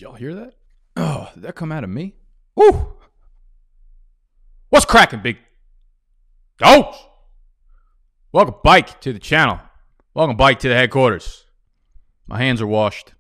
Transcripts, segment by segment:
y'all hear that? Oh, did that come out of me? Woo! What's cracking, big dogs? Welcome, Bike, to the channel. Welcome, Bike, to the headquarters. My hands are washed.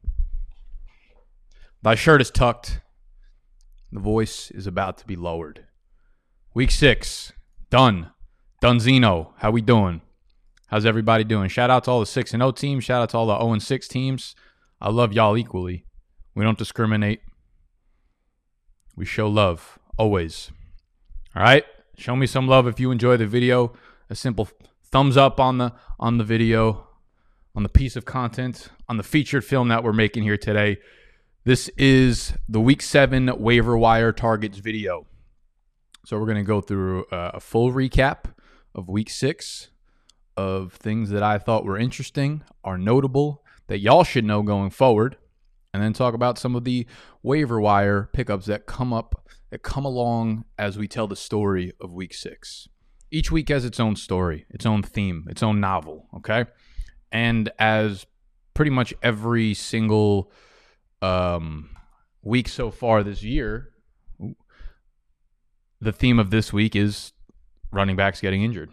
My shirt is tucked. The voice is about to be lowered. Week 6, done. Dunzino, how we doing? How's everybody doing? Shout out to all the 6-0 teams. Shout out to all the 0-6 teams. I love y'all equally. We don't discriminate. We show love, always. All right? Show me some love if you enjoy the video. A simple thumbs up on the video, on the piece of content, on the featured film that we're making here today. This is the Week 7 waiver wire targets video. So we're going to go through a full recap of Week 6 of things that I thought were interesting, are notable, that y'all should know going forward, and then talk about some of the waiver wire pickups that come along as we tell the story of Week 6. Each week has its own story, its own theme, its own novel, okay? And as pretty much every single week so far this year, the theme of this week is running backs getting injured.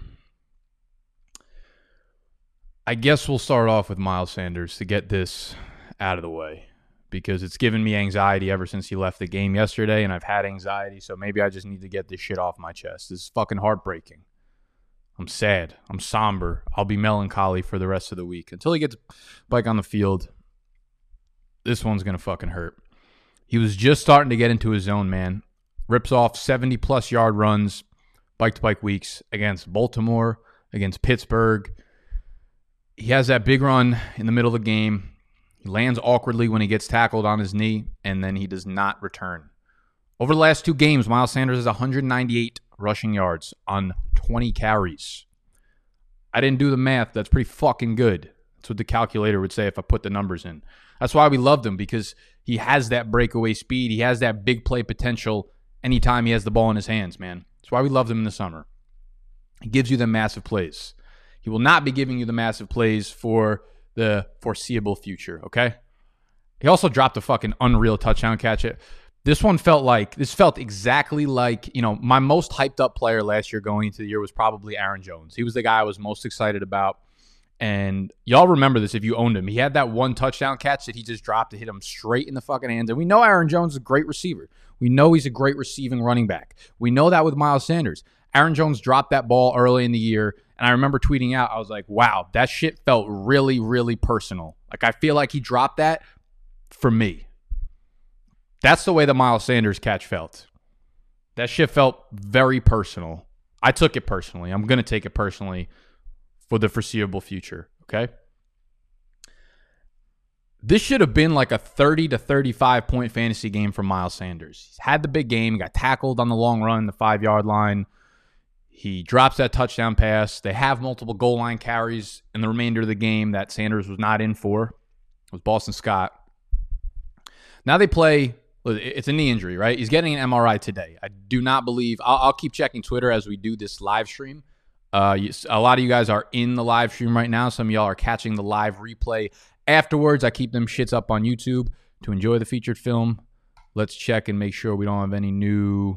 I guess we'll start off with Miles Sanders to get this out of the way, because it's given me anxiety ever since he left the game yesterday, and I've had anxiety, so maybe I just need to get this shit off my chest. This is fucking heartbreaking. I'm sad. I'm somber. I'll be melancholy for the rest of the week. Until he gets back on the field, this one's going to fucking hurt. He was just starting to get into his zone, man. Rips off 70-plus yard runs, bike-to-bike weeks against Baltimore, against Pittsburgh. He has that big run in the middle of the game. He lands awkwardly when he gets tackled on his knee, and then he does not return. Over the last 2 games, Miles Sanders has 198 rushing yards on 20 carries. I didn't do the math. That's pretty fucking good. That's what the calculator would say if I put the numbers in. That's why we loved him, because he has that breakaway speed. He has that big play potential anytime he has the ball in his hands, man. That's why we loved him in the summer. He gives you the massive plays. He will not be giving you the massive plays for the foreseeable future, okay? He also dropped a fucking unreal touchdown catch. This felt exactly like, my most hyped up player last year going into the year was probably Aaron Jones. He was the guy I was most excited about. And y'all remember this if you owned him. He had that one touchdown catch that he just dropped to hit him straight in the fucking hands. And we know Aaron Jones is a great receiver. We know he's a great receiving running back. We know that with Miles Sanders. Aaron Jones dropped that ball early in the year. And I remember tweeting out, I was like, wow, that shit felt really, really personal. Like, I feel like he dropped that for me. That's the way the Miles Sanders catch felt. That shit felt very personal. I took it personally. I'm going to take it personally for the foreseeable future, okay? This should have been like a 30 to 35 point fantasy game for Miles Sanders. He's had the big game. He got tackled on the long run, the 5-yard line. He drops that touchdown pass. They have multiple goal line carries in the remainder of the game that Sanders was not in for. It was Boston Scott. Now they play. It's a knee injury, right? He's getting an MRI today. I do not believe. I'll keep checking Twitter as we do this live stream. A lot of you guys are in the live stream right now. Some of y'all are catching the live replay afterwards. I keep them shits up on YouTube to enjoy the featured film. Let's check and make sure we don't have any new.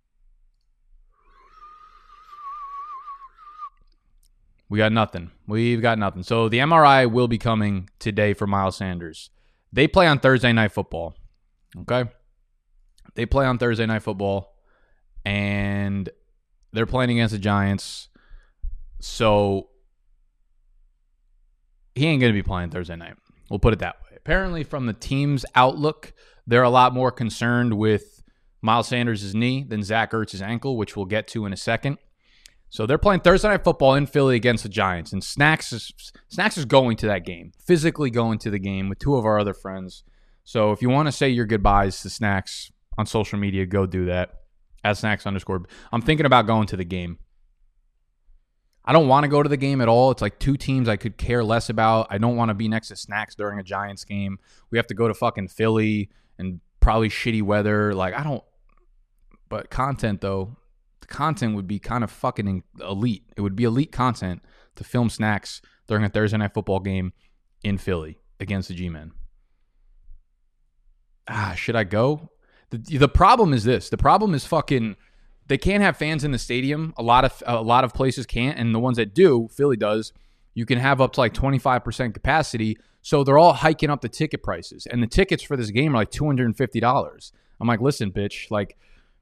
We got nothing. We've got nothing. So the MRI will be coming today for Miles Sanders. They play on Thursday Night Football. Okay? They play on Thursday Night Football, and they're playing against the Giants. So he ain't going to be playing Thursday night. We'll put it that way. Apparently, from the team's outlook, they're a lot more concerned with Miles Sanders' knee than Zach Ertz's ankle, which we'll get to in a second. So they're playing Thursday Night Football in Philly against the Giants, and Snacks is going to that game, physically going to the game with 2 of our other friends. So if you want to say your goodbyes to Snacks on social media, go do that. At Snacks_. I'm thinking about going to the game. I don't want to go to the game at all. It's like 2 teams I could care less about. I don't want to be next to Snacks during a Giants game. We have to go to fucking Philly and probably shitty weather. But content, though. The content would be kind of fucking elite. It would be elite content to film Snacks during a Thursday Night Football game in Philly against the G-Men. Should I go? The problem is this. The problem is fucking they can't have fans in the stadium. A lot of places can't, and the ones that do, Philly does, you can have up to like 25% capacity. So they're all hiking up the ticket prices. And the tickets for this game are like $250. I'm like, listen, bitch, like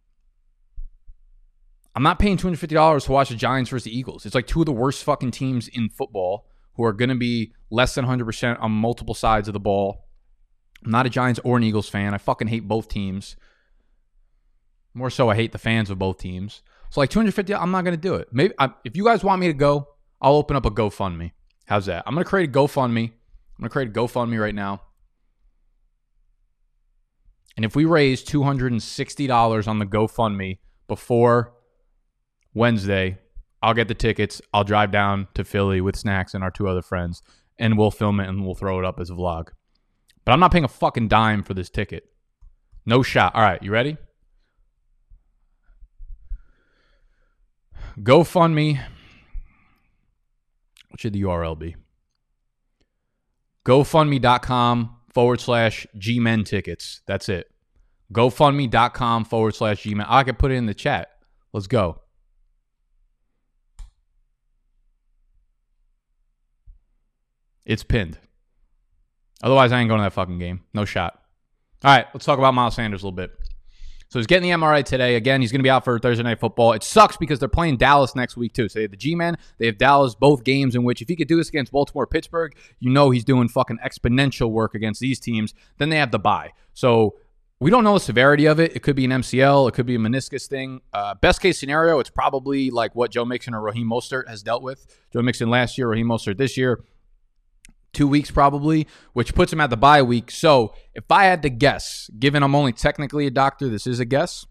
I'm not paying $250 to watch the Giants versus the Eagles. It's like two of the worst fucking teams in football who are going to be less than 100% on multiple sides of the ball. I'm not a Giants or an Eagles fan. I fucking hate both teams. More so, I hate the fans of both teams. So like $250, I'm not going to do it. Maybe if you guys want me to go, I'll open up a GoFundMe. How's that? I'm going to create a GoFundMe. I'm going to create a GoFundMe right now. And if we raise $260 on the GoFundMe before Wednesday, I'll get the tickets. I'll drive down to Philly with Snacks and our two other friends, and we'll film it and we'll throw it up as a vlog. But I'm not paying a fucking dime for this ticket. No shot. All right, you ready? GoFundMe. What should the URL be? GoFundMe.com/GMen tickets. That's it. GoFundMe.com/GMen. I can put it in the chat. Let's go. It's pinned. Otherwise, I ain't going to that fucking game. No shot. All right, let's talk about Miles Sanders a little bit. So he's getting the MRI today. Again, he's going to be out for Thursday Night Football. It sucks because they're playing Dallas next week, too. So they have the G-Men. They have Dallas, both games in which if he could do this against Baltimore, Pittsburgh, you know he's doing fucking exponential work against these teams. Then they have the bye. So we don't know the severity of it. It could be an MCL. It could be a meniscus thing. Best case scenario, it's probably like what Joe Mixon or Raheem Mostert has dealt with. Joe Mixon last year, Raheem Mostert this year. 2 weeks probably, which puts him at the bye week. So if I had to guess, given I'm only technically a doctor, this is a guess,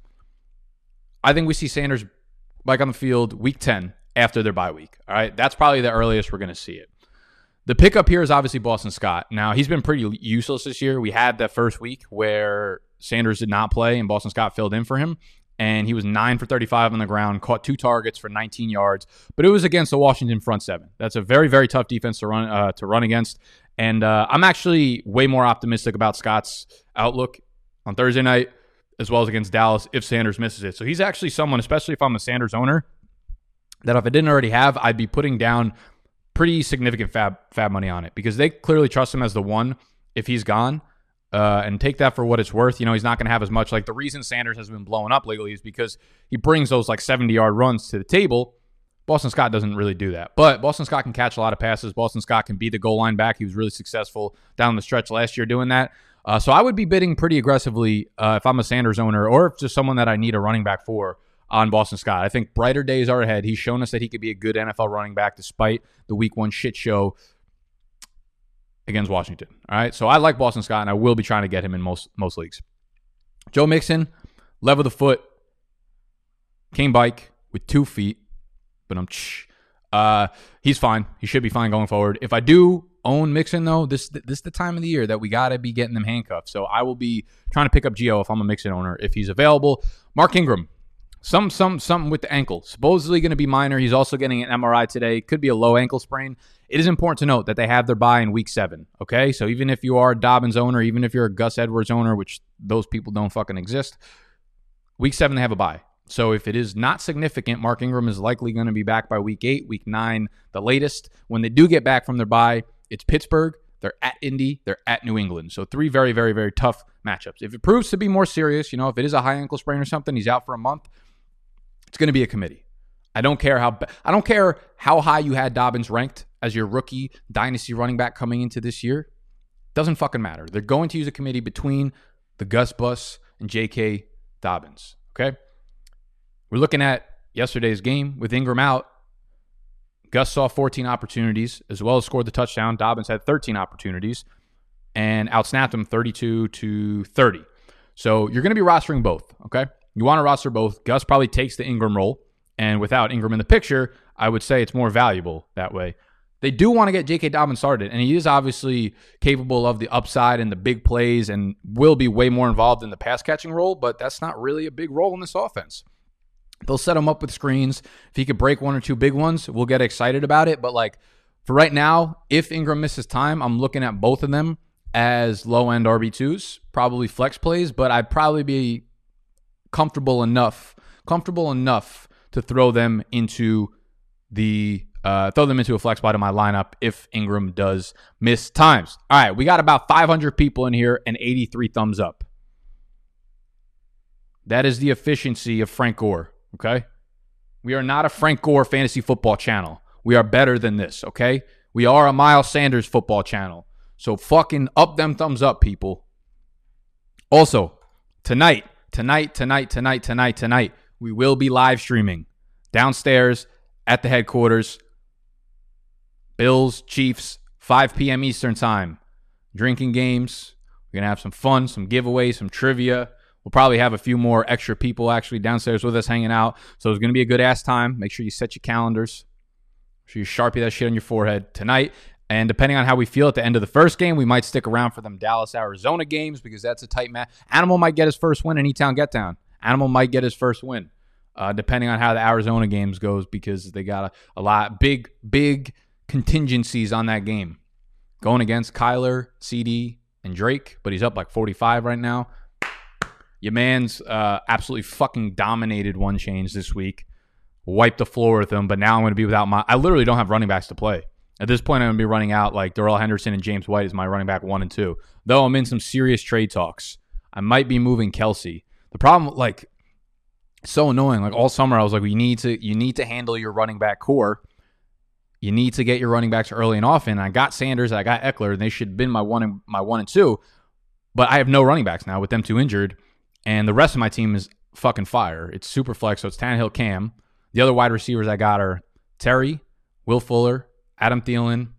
I think we see Sanders back on the field week 10 after their bye week. All right, that's probably the earliest we're going to see it. The pickup here is obviously Boston Scott. Now, he's been pretty useless this year. We had that first week where Sanders did not play and Boston Scott filled in for him. And he was 9 for 35 on the ground, caught 2 targets for 19 yards. But it was against the Washington front seven. That's a very, very tough defense to run against. And I'm actually way more optimistic about Scott's outlook on Thursday night, as well as against Dallas if Sanders misses it. So he's actually someone, especially if I'm a Sanders owner, that if I didn't already have, I'd be putting down pretty significant fab money on it because they clearly trust him as the one if he's gone. And take that for what it's worth. You know, he's not going to have as much. Like the reason Sanders has been blowing up lately is because he brings those like 70-yard runs to the table. Boston Scott doesn't really do that. But Boston Scott can catch a lot of passes. Boston Scott can be the goal line back. He was really successful down the stretch last year doing that. So I would be bidding pretty aggressively if I'm a Sanders owner or if just someone that I need a running back for on Boston Scott. I think brighter days are ahead. He's shown us that he could be a good NFL running back despite the week 1 shit show against Washington. All right. So I like Boston Scott, and I will be trying to get him in most leagues. Joe Mixon, level the foot, cane bike with 2 feet, but he's fine. He should be fine going forward. If I do own Mixon, though, this is the time of the year that we got to be getting them handcuffed. So I will be trying to pick up Gio if I'm a Mixon owner, if he's available. Mark Ingram, something with the ankle. Supposedly going to be minor. He's also getting an MRI today. Could be a low ankle sprain. It is important to note that they have their bye in week 7, okay? So even if you are a Dobbins owner, even if you're a Gus Edwards owner, which those people don't fucking exist, week 7 they have a bye. So if it is not significant, Mark Ingram is likely going to be back by week 8, week 9, the latest. When they do get back from their bye, it's Pittsburgh, they're at Indy, they're at New England. So 3 very, very, very tough matchups. If it proves to be more serious, if it is a high ankle sprain or something, he's out for a month, it's going to be a committee. I don't care how high you had Dobbins ranked as your rookie dynasty running back coming into this year. Doesn't fucking matter. They're going to use a committee between the Gus Bus and J.K. Dobbins. Okay? We're looking at yesterday's game with Ingram out. Gus saw 14 opportunities as well as scored the touchdown. Dobbins had 13 opportunities and outsnapped him 32-30. So you're going to be rostering both. Okay? You want to roster both. Gus probably takes the Ingram role. And without Ingram in the picture, I would say it's more valuable that way. They do want to get J.K. Dobbins started, and he is obviously capable of the upside and the big plays and will be way more involved in the pass-catching role, but that's not really a big role in this offense. They'll set him up with screens. If he could break 1 or 2 big ones, we'll get excited about it. But for right now, if Ingram misses time, I'm looking at both of them as low-end RB2s, probably flex plays, but I'd probably be comfortable enough to throw them into a flex spot in my lineup if Ingram does miss times. All right, we got about 500 people in here and 83 thumbs up. That is the efficiency of Frank Gore, okay? We are not a Frank Gore fantasy football channel. We are better than this, okay? We are a Miles Sanders football channel. So fucking up them thumbs up, people. Also, tonight, we will be live streaming downstairs at the headquarters. Bills, Chiefs, 5 p.m. Eastern time. Drinking games. We're going to have some fun, some giveaways, some trivia. We'll probably have a few more extra people actually downstairs with us hanging out. So it's going to be a good ass time. Make sure you set your calendars. Make sure you Sharpie that shit on your forehead tonight. And depending on how we feel at the end of the first game, we might stick around for them Dallas-Arizona games because that's a tight match. Animal might get his first win in E-Town Get Down. Animal might get his first win, depending on how the Arizona games goes because they got a lot big contingencies on that game. Going against Kyler, CD, and Drake, but he's up like 45 right now. Your man's absolutely fucking dominated One Change this week. Wiped the floor with him, but now I'm going to be without I literally don't have running backs to play. At this point, I'm going to be running out like Darrell Henderson and James White is my running back 1 and 2. Though I'm in some serious trade talks. I might be moving Kelsey. The problem, like, it's so annoying. Like all summer, I was like, you need to handle your running back core. You need to get your running backs early and often. I got Sanders, I got Eckler, and they should have been my 1 and 2. But I have no running backs now with them 2 injured. And the rest of my team is fucking fire. It's super flex, so it's Tannehill, Cam. The other wide receivers I got are Terry, Will Fuller, Adam Thielen,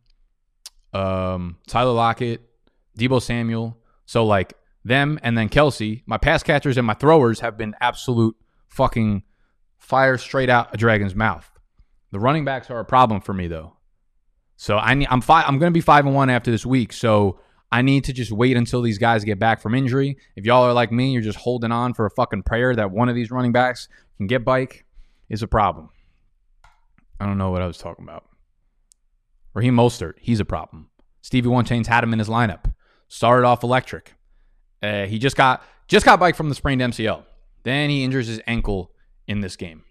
Tyler Lockett, Deebo Samuel. So, like, them and then Kelsey, my pass catchers and my throwers have been absolute fucking fire straight out a dragon's mouth. The running backs are a problem for me, though. So, I'm going to be 5-1 after this week, so I need to just wait until these guys get back from injury. If y'all are like me, you're just holding on for a fucking prayer that one of these running backs can get bike, is a problem. I don't know what I was talking about. Raheem Mostert, he's a problem. Stevie One Chains had him in his lineup. Started off electric. He just got bike from the sprained MCL. Then he injures his ankle in this game.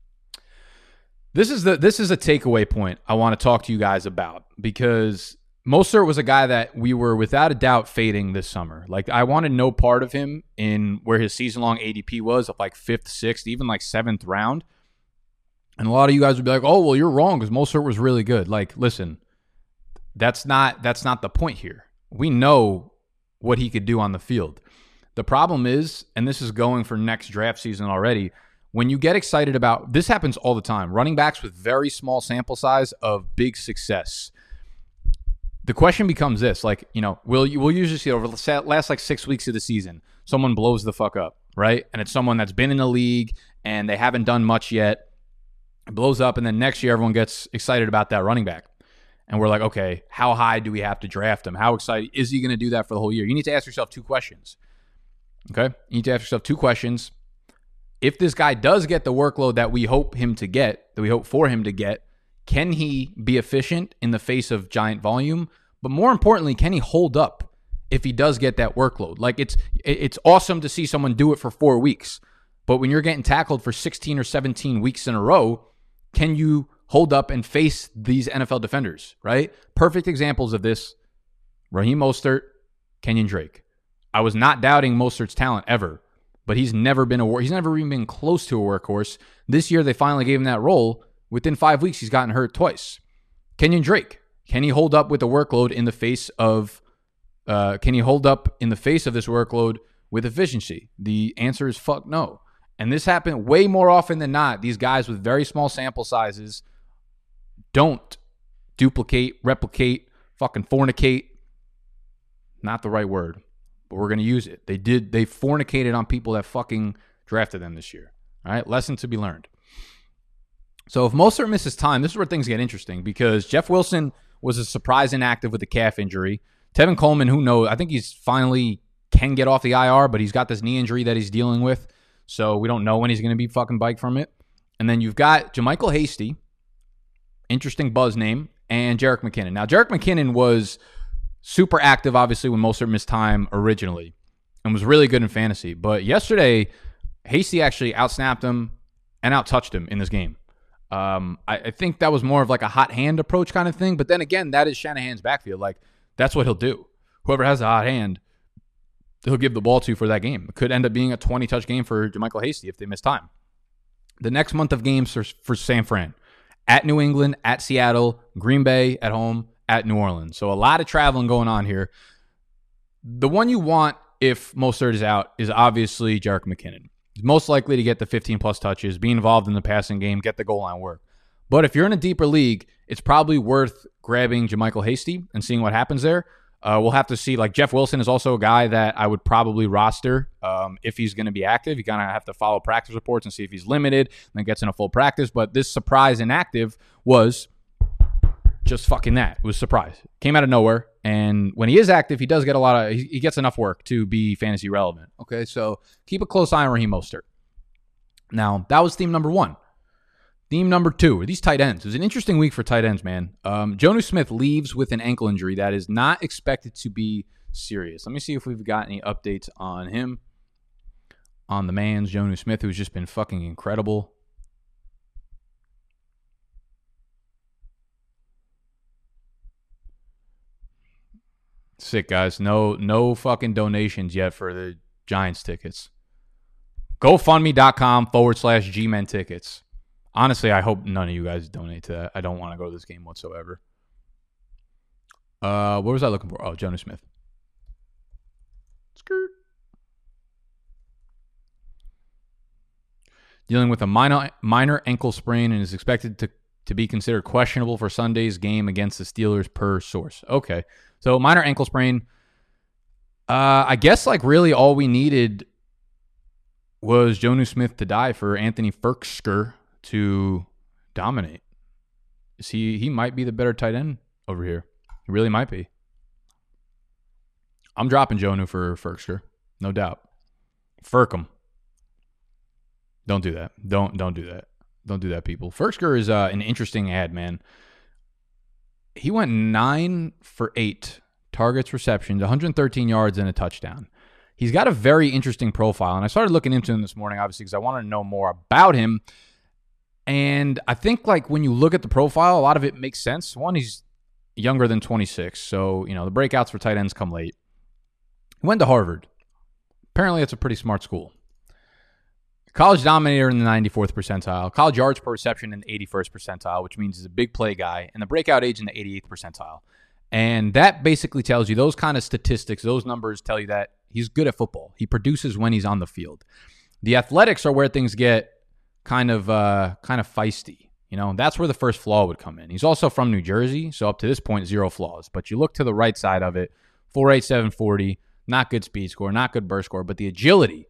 This is a takeaway point I want to talk to you guys about because Mostert was a guy that we were without a doubt fading this summer. Like, I wanted no part of him in where his season-long ADP was of like 5th, 6th, even like 7th round. And a lot of you guys would be like, oh, well, you're wrong because Mostert was really good. Like, listen, that's not the point here. We know what he could do on the field. The problem is, and this is going for next draft season already, when you get excited about, this happens all the time, running backs with very small sample size of big success. The question becomes this, like, you know, we'll usually see over the last like 6 weeks of the season, someone blows the fuck up, right? And it's someone that's been in the league and they haven't done much yet. It blows up, and then next year everyone gets excited about that running back. And we're like, okay, how high do we have to draft him? How excited is he going to do that for the whole year? You need to ask yourself 2 questions. Okay? You need to ask yourself 2 questions. If this guy does get the workload that we hope for him to get, can he be efficient in the face of giant volume? But more importantly, can he hold up if he does get that workload? Like, it's awesome to see someone do it for 4 weeks. But when you're getting tackled for 16 or 17 weeks in a row, can you hold up and face these NFL defenders, right? Perfect examples of this, Raheem Mostert, Kenyon Drake. I was not doubting Mostert's talent ever, but he's never even been close to a workhorse. This year, they finally gave him that role. Within 5 weeks, he's gotten hurt twice. Kenyon Drake, can he hold up with the workload in the face of this workload with efficiency? The answer is fuck no. And this happened way more often than not. These guys with very small sample sizes don't duplicate, replicate, fucking fornicate. Not the right word, but we're going to use it. They fornicated on people that fucking drafted them this year. All right, lesson to be learned. So if Mostert misses time, this is where things get interesting because Jeff Wilson was a surprise inactive with a calf injury. Tevin Coleman, who knows? I think he's finally can get off the IR, but he's got this knee injury that he's dealing with. So we don't know when he's going to be fucking bike from it. And then you've got JaMychal Hasty, interesting buzz name, and Jerick McKinnon. Now, Jerick McKinnon was Super active, obviously, when Mostert missed time originally and was really good in fantasy. But yesterday, Hasty actually outsnapped him and outtouched him in this game. I think that was more of like a hot hand approach kind of thing. But then again, that is Shanahan's backfield. Like, that's what he'll do. Whoever has a hot hand, he'll give the ball to for that game. It could end up being a 20-touch game for JaMycal Hasty if they miss time. The next month of games for San Fran. At New England, at Seattle, Green Bay at home, at New Orleans. So a lot of traveling going on here. The one you want if Mostert is out is obviously Jerick McKinnon. He's most likely to get the 15-plus touches, be involved in the passing game, get the goal line work. But if you're in a deeper league, it's probably worth grabbing JaMycal Hasty and seeing what happens there. We'll have to see. Like, Jeff Wilson is also a guy that I would probably roster if he's going to be active. You kind of have to follow practice reports and see if he's limited and then gets in a full practice. But this surprise inactive was just fucking that. It was a surprise. Came out of nowhere. And when he is active, he does get he gets enough work to be fantasy relevant. Okay, so keep a close eye on Raheem Mostert. Now, that was theme number 1. Theme number 2 are these tight ends. It was an interesting week for tight ends, man. Jonnu Smith leaves with an ankle injury that is not expected to be serious. Let me see if we've got any updates on him. On the man's Jonnu Smith, who's just been fucking incredible. Sick, guys. No fucking donations yet for the Giants tickets. GoFundMe.com/Gmen tickets. Honestly, I hope none of you guys donate to that. I don't want to go to this game whatsoever. What was I looking for? Oh, Jonnu Smith. Skirt. Dealing with a minor ankle sprain and is expected to be considered questionable for Sunday's game against the Steelers per source. Okay. So minor ankle sprain. I guess like really all we needed was Jonnu Smith to die for Anthony Firkser to dominate. He might be the better tight end over here. He really might be. I'm dropping Jonnu for Firkser, no doubt. Firk him. Don't do that. Don't do that. Don't do that, people. Firkser is an interesting ad, man. He went 9 for 8 targets, receptions, 113 yards, and a touchdown. He's got a very interesting profile, and I started looking into him this morning, obviously, because I wanted to know more about him. And I think, like, when you look at the profile, a lot of it makes sense. One, he's younger than 26, so, the breakouts for tight ends come late. He went to Harvard. Apparently, it's a pretty smart school. College dominator in the 94th percentile. College yards per reception in the 81st percentile, which means he's a big play guy. And the breakout age in the 88th percentile. And that basically tells you, those kind of statistics, those numbers tell you that he's good at football. He produces when he's on the field. The athletics are where things get kind of feisty. That's where the first flaw would come in. He's also from New Jersey, so up to this point, 0 flaws. But you look to the right side of it, 4.8, 740, not good speed score, not good burst score, but the agility,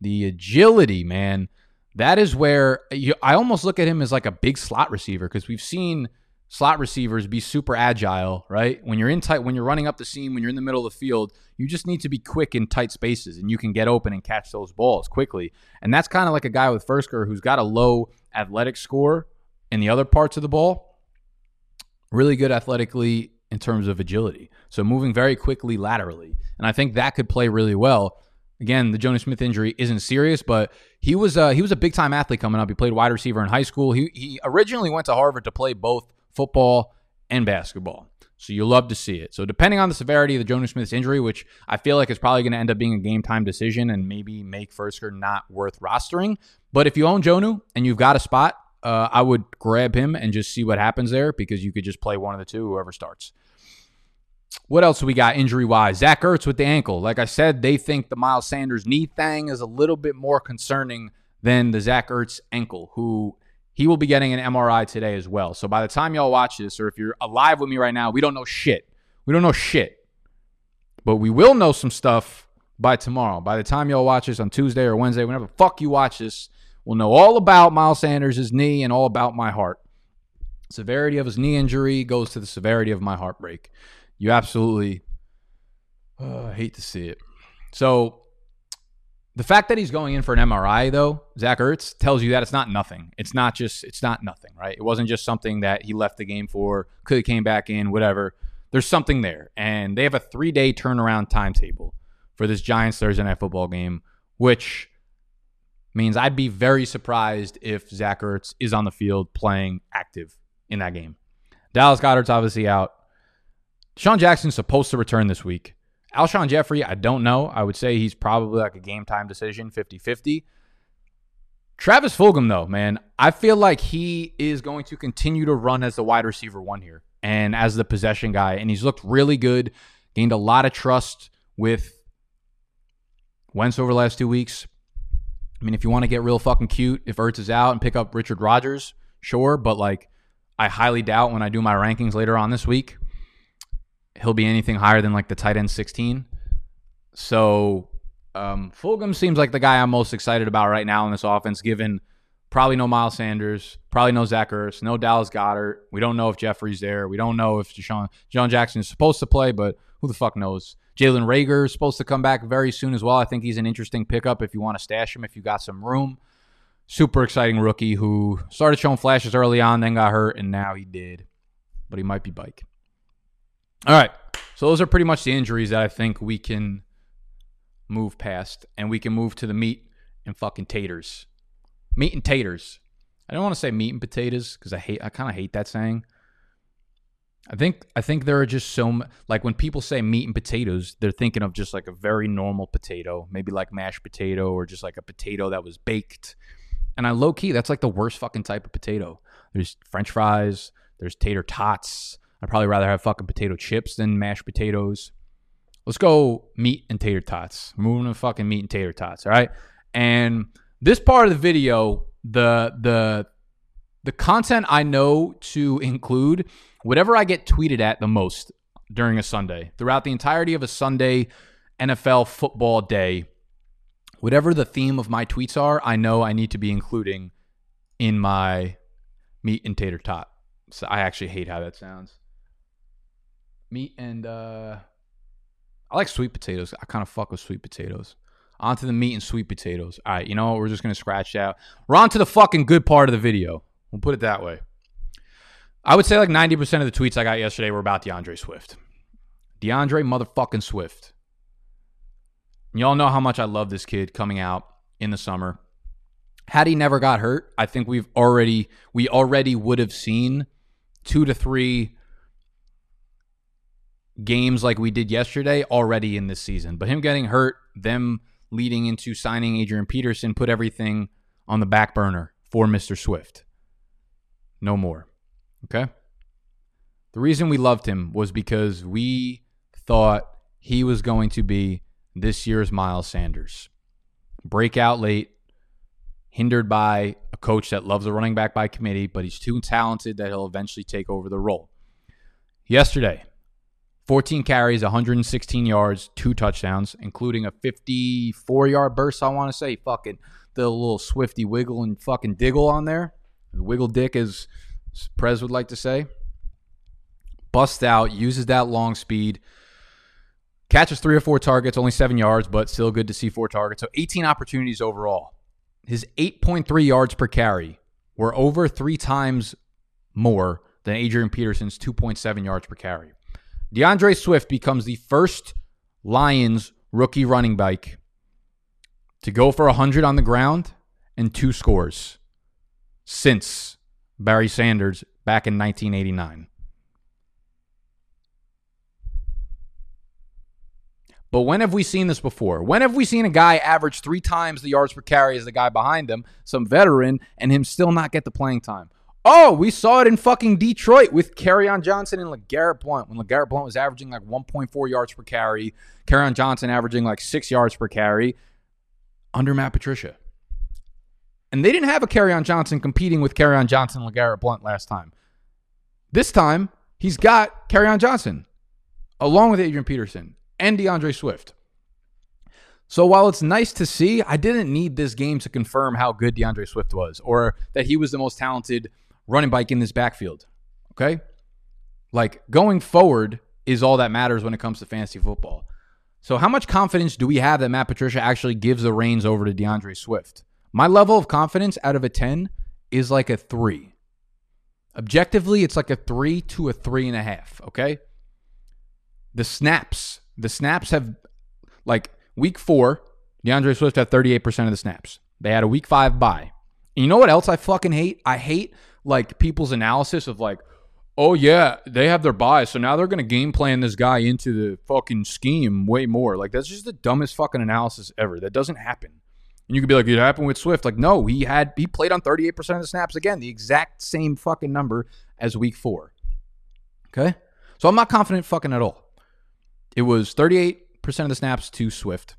man, that is where I almost look at him as like a big slot receiver, because we've seen slot receivers be super agile, right? When you're in tight, when you're running up the seam, when you're in the middle of the field, you just need to be quick in tight spaces, and you can get open and catch those balls quickly. And that's kind of like a guy with Firkser who's got a low athletic score in the other parts of the ball. Really good athletically in terms of agility. So moving very quickly laterally. And I think that could play really well. Again, the Jonnu Smith injury isn't serious, but he was a big-time athlete coming up. He played wide receiver in high school. He originally went to Harvard to play both football and basketball. So you'll love to see it. So depending on the severity of the Jonnu Smith's injury, which I feel like is probably going to end up being a game-time decision and maybe make Firkser not worth rostering. But if you own Jonnu and you've got a spot, I would grab him and just see what happens there, because you could just play one of the two, whoever starts. What else do we got injury-wise? Zach Ertz with the ankle. Like I said, they think the Miles Sanders knee thing is a little bit more concerning than the Zach Ertz ankle, who he will be getting an MRI today as well. So by the time y'all watch this, or if you're alive with me right now, we don't know shit. We don't know shit. But we will know some stuff by tomorrow. By the time y'all watch this on Tuesday or Wednesday, whenever the fuck you watch this, we'll know all about Miles Sanders' knee and all about my heart. Severity of his knee injury goes to the severity of my heartbreak. You absolutely hate to see it. So the fact that he's going in for an MRI, though, Zach Ertz, tells you that it's not nothing. It's not nothing, right? It wasn't just something that he left the game for, could have came back in, whatever. there's something there. And they have a 3-day turnaround timetable for this Giants Thursday Night Football game, which means I'd be very surprised if Zach Ertz is on the field playing active in that game. Dallas Goedert's obviously out. DeSean Jackson's supposed to return this week. Alshon Jeffrey, I don't know. I would say he's probably like a game-time decision, 50-50. Travis Fulgham, though, man, I feel like he is going to continue to run as the wide receiver 1 here and as the possession guy, and he's looked really good, gained a lot of trust with Wentz over the last 2 weeks. I mean, if you want to get real fucking cute, if Ertz is out and pick up Richard Rodgers, sure, but like I highly doubt when I do my rankings later on this week, he'll be anything higher than like the tight end 16. So Fulgham seems like the guy I'm most excited about right now in this offense, given probably no Miles Sanders, probably no Zach Ertz, no Dallas Goedert. We don't know if Jeffrey's there. We don't know if DeSean Jackson is supposed to play, but who the fuck knows? Jalen Reagor is supposed to come back very soon as well. I think he's an interesting pickup if you want to stash him, if you got some room. Super exciting rookie who started showing flashes early on, then got hurt, and now he did. But he might be bike. All right, so those are pretty much the injuries that I think we can move past, and we can move to the meat and fucking taters. Meat and taters. I don't want to say meat and potatoes because I kind of hate that saying. I think there are just like when people say meat and potatoes, they're thinking of just like a very normal potato, maybe like mashed potato or just like a potato that was baked. And I low key, that's like the worst fucking type of potato. There's French fries, there's tater tots. I'd probably rather have fucking potato chips than mashed potatoes. Let's go meat and tater tots. We're moving to fucking meat and tater tots, all right? And this part of the video, the content I know to include, whatever I get tweeted at the most during a Sunday, throughout the entirety of a Sunday NFL football day, whatever the theme of my tweets are, I know I need to be including in my meat and tater tot. So I actually hate how that sounds. Meat and I like sweet potatoes. I kind of fuck with sweet potatoes. On to the meat and sweet potatoes. All right, you know what? We're just going to scratch out. We're on to the fucking good part of the video. We'll put it that way. I would say like 90% of the tweets I got yesterday were about DeAndre Swift. DeAndre motherfucking Swift. Y'all know how much I love this kid coming out in the summer. Had he never got hurt, I think we already would have seen 2 to 3 games like we did yesterday already in this season. But him getting hurt, them leading into signing Adrian Peterson, put everything on the back burner for Mr. Swift. No more. Okay? The reason we loved him was because we thought he was going to be this year's Miles Sanders. Breakout late, hindered by a coach that loves a running back by committee, but he's too talented that he'll eventually take over the role. Yesterday, 14 carries, 116 yards, 2 touchdowns, including a 54-yard burst, I want to say. Fucking the little Swifty wiggle and fucking diggle on there. Wiggle dick, as Prez would like to say. Busts out, uses that long speed. Catches 3 or 4 targets, only 7 yards, but still good to see 4 targets. So 18 opportunities overall. His 8.3 yards per carry were over 3 times more than Adrian Peterson's 2.7 yards per carry. DeAndre Swift becomes the first Lions rookie running back to go for 100 on the ground and 2 scores since Barry Sanders back in 1989. But when have we seen this before? When have we seen a guy average 3 times the yards per carry as the guy behind him, some veteran, and him still not get the playing time? Oh, we saw it in fucking Detroit with Kerryon Johnson and LeGarrette Blount. When LeGarrette Blount was averaging like 1.4 yards per carry, Kerryon Johnson averaging like 6 yards per carry under Matt Patricia. And they didn't have a Kerryon Johnson competing with Kerryon Johnson and LeGarrette Blount last time. This time, he's got Kerryon Johnson along with Adrian Peterson and DeAndre Swift. So while it's nice to see, I didn't need this game to confirm how good DeAndre Swift was or that he was the most talented running back in this backfield. Okay? Like, going forward is all that matters when it comes to fantasy football. So how much confidence do we have that Matt Patricia actually gives the reins over to DeAndre Swift? My level of confidence out of a 10 is like a 3. Objectively, it's like a 3 to a 3.5, okay? The snaps have, like, week 4, DeAndre Swift had 38% of the snaps. They had a week 5 bye. And you know what else I fucking hate? I hate, like, people's analysis of, like, oh, yeah, they have their bye, so now they're going to game plan this guy into the fucking scheme way more. Like, that's just the dumbest fucking analysis ever. That doesn't happen. And you could be like, it happened with Swift. Like, no, he played on 38% of the snaps again, the exact same fucking number as week 4. Okay? So I'm not confident fucking at all. It was 38% of the snaps to Swift,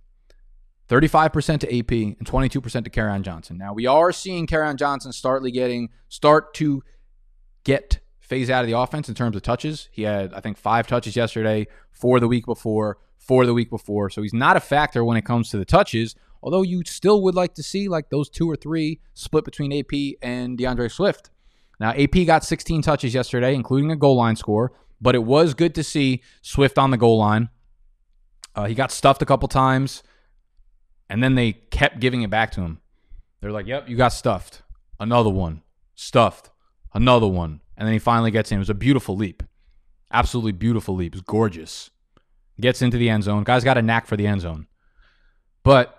35% to AP, and 22% to Kerryon Johnson. Now, we are seeing Kerryon Johnson start to get phase out of the offense in terms of touches. He had, I think, 5 touches yesterday, 4 the week before, 4 the week before. So he's not a factor when it comes to the touches, although you still would like to see like those 2 or 3 split between AP and DeAndre Swift. Now, AP got 16 touches yesterday, including a goal line score, but it was good to see Swift on the goal line. He got stuffed a couple times, and then they kept giving it back to him. They're like, yep, you got stuffed. Another one. Stuffed. Another one. And then he finally gets in. It was a beautiful leap. Absolutely beautiful leap. It was gorgeous. Gets into the end zone. Guy's got a knack for the end zone. But,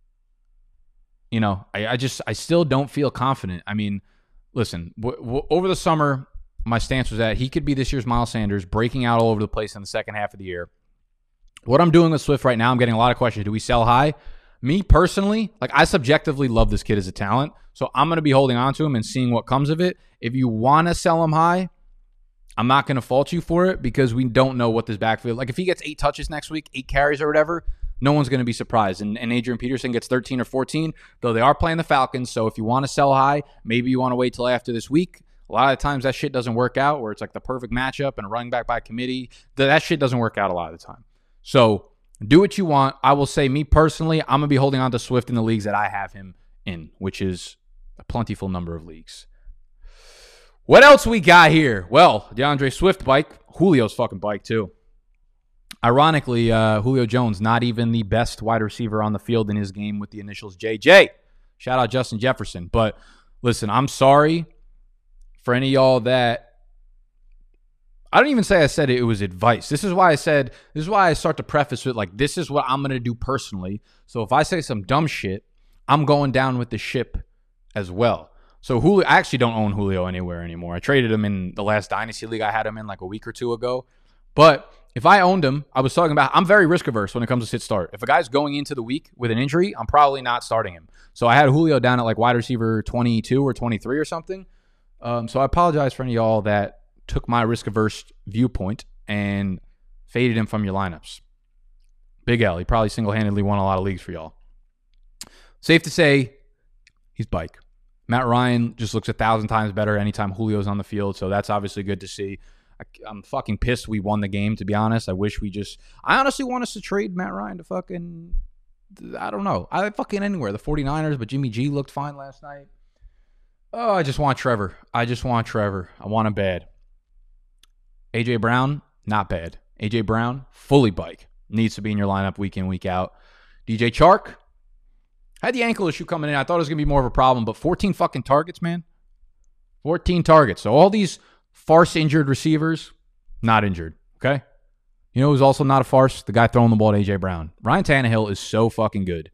you know, I still don't feel confident. I mean, listen, over the summer, my stance was that he could be this year's Miles Sanders, breaking out all over the place in the second half of the year. What I'm doing with Swift right now, I'm getting a lot of questions. Do we sell high? Me personally, like, I subjectively love this kid as a talent, so I'm going to be holding on to him and seeing what comes of it. If you want to sell him high, I'm not going to fault you for it because we don't know what this backfield, like, if he gets 8 touches next week, 8 carries or whatever, no one's going to be surprised. And Adrian Peterson gets 13 or 14, though they are playing the Falcons. So if you want to sell high, maybe you want to wait till after this week. A lot of the times that shit doesn't work out, where it's like the perfect matchup and a running back by committee. That shit doesn't work out a lot of the time. So do what you want. I will say, me personally, I'm going to be holding on to Swift in the leagues that I have him in, which is a plentiful number of leagues. What else we got here? Well, DeAndre Swift bike. Julio's fucking bike, too. Ironically, Julio Jones, not even the best wide receiver on the field in his game with the initials JJ. Shout out Justin Jefferson. But listen, I'm sorry for any of y'all that, I don't even say I said it was advice. This is why I start to preface with, like, this is what I'm going to do personally. So if I say some dumb shit, I'm going down with the ship as well. So Julio, I actually don't own Julio anywhere anymore. I traded him in the last Dynasty League I had him in like a week or 2 ago. But if I owned him, I was talking about, I'm very risk averse when it comes to sit start. If a guy's going into the week with an injury, I'm probably not starting him. So I had Julio down at like wide receiver 22 or 23 or something. So I apologize for any of y'all that took my risk-averse viewpoint and faded him from your lineups. Big L. He probably single-handedly won a lot of leagues for y'all. Safe to say, he's bike. Matt Ryan just looks 1,000 times better anytime Julio's on the field, so that's obviously good to see. I'm fucking pissed we won the game, to be honest. I honestly want us to trade Matt Ryan to fucking, I don't know. I fucking anywhere. The 49ers, but Jimmy G looked fine last night. Oh, I just want Trevor. I want him bad. A.J. Brown, not bad. A.J. Brown, fully bike. Needs to be in your lineup week in, week out. DJ Chark had the ankle issue coming in. I thought it was going to be more of a problem, but 14 fucking targets, man. 14 targets. So all these farce injured receivers, not injured, okay? You know who's also not a farce? The guy throwing the ball at A.J. Brown. Ryan Tannehill is so fucking good.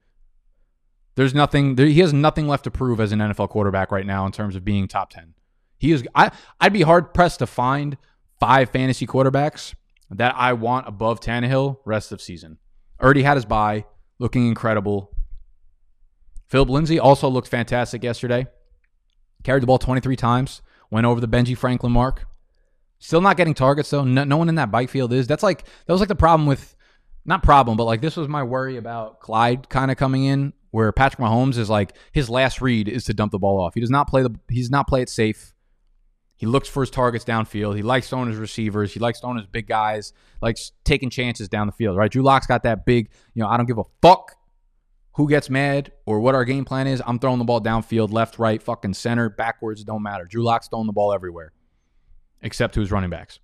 He has nothing left to prove as an NFL quarterback right now in terms of being top 10. I'd be hard-pressed to find 5 fantasy quarterbacks that I want above Tannehill rest of season. Already had his bye, looking incredible. Philip Lindsay also looked fantastic yesterday. Carried the ball 23 times, went over the Benji Franklin mark. Still not getting targets, though. No one in that bike field is. That was like the problem with, not problem, but like this was my worry about Clyde kind of coming in, where Patrick Mahomes is like, his last read is to dump the ball off. He does not play it safe. He looks for his targets downfield. He likes throwing his receivers. He likes throwing his big guys, likes taking chances down the field, right? Drew Lock's got that big, I don't give a fuck who gets mad or what our game plan is. I'm throwing the ball downfield, left, right, fucking center, backwards, don't matter. Drew Lock's throwing the ball everywhere, except to his running backs.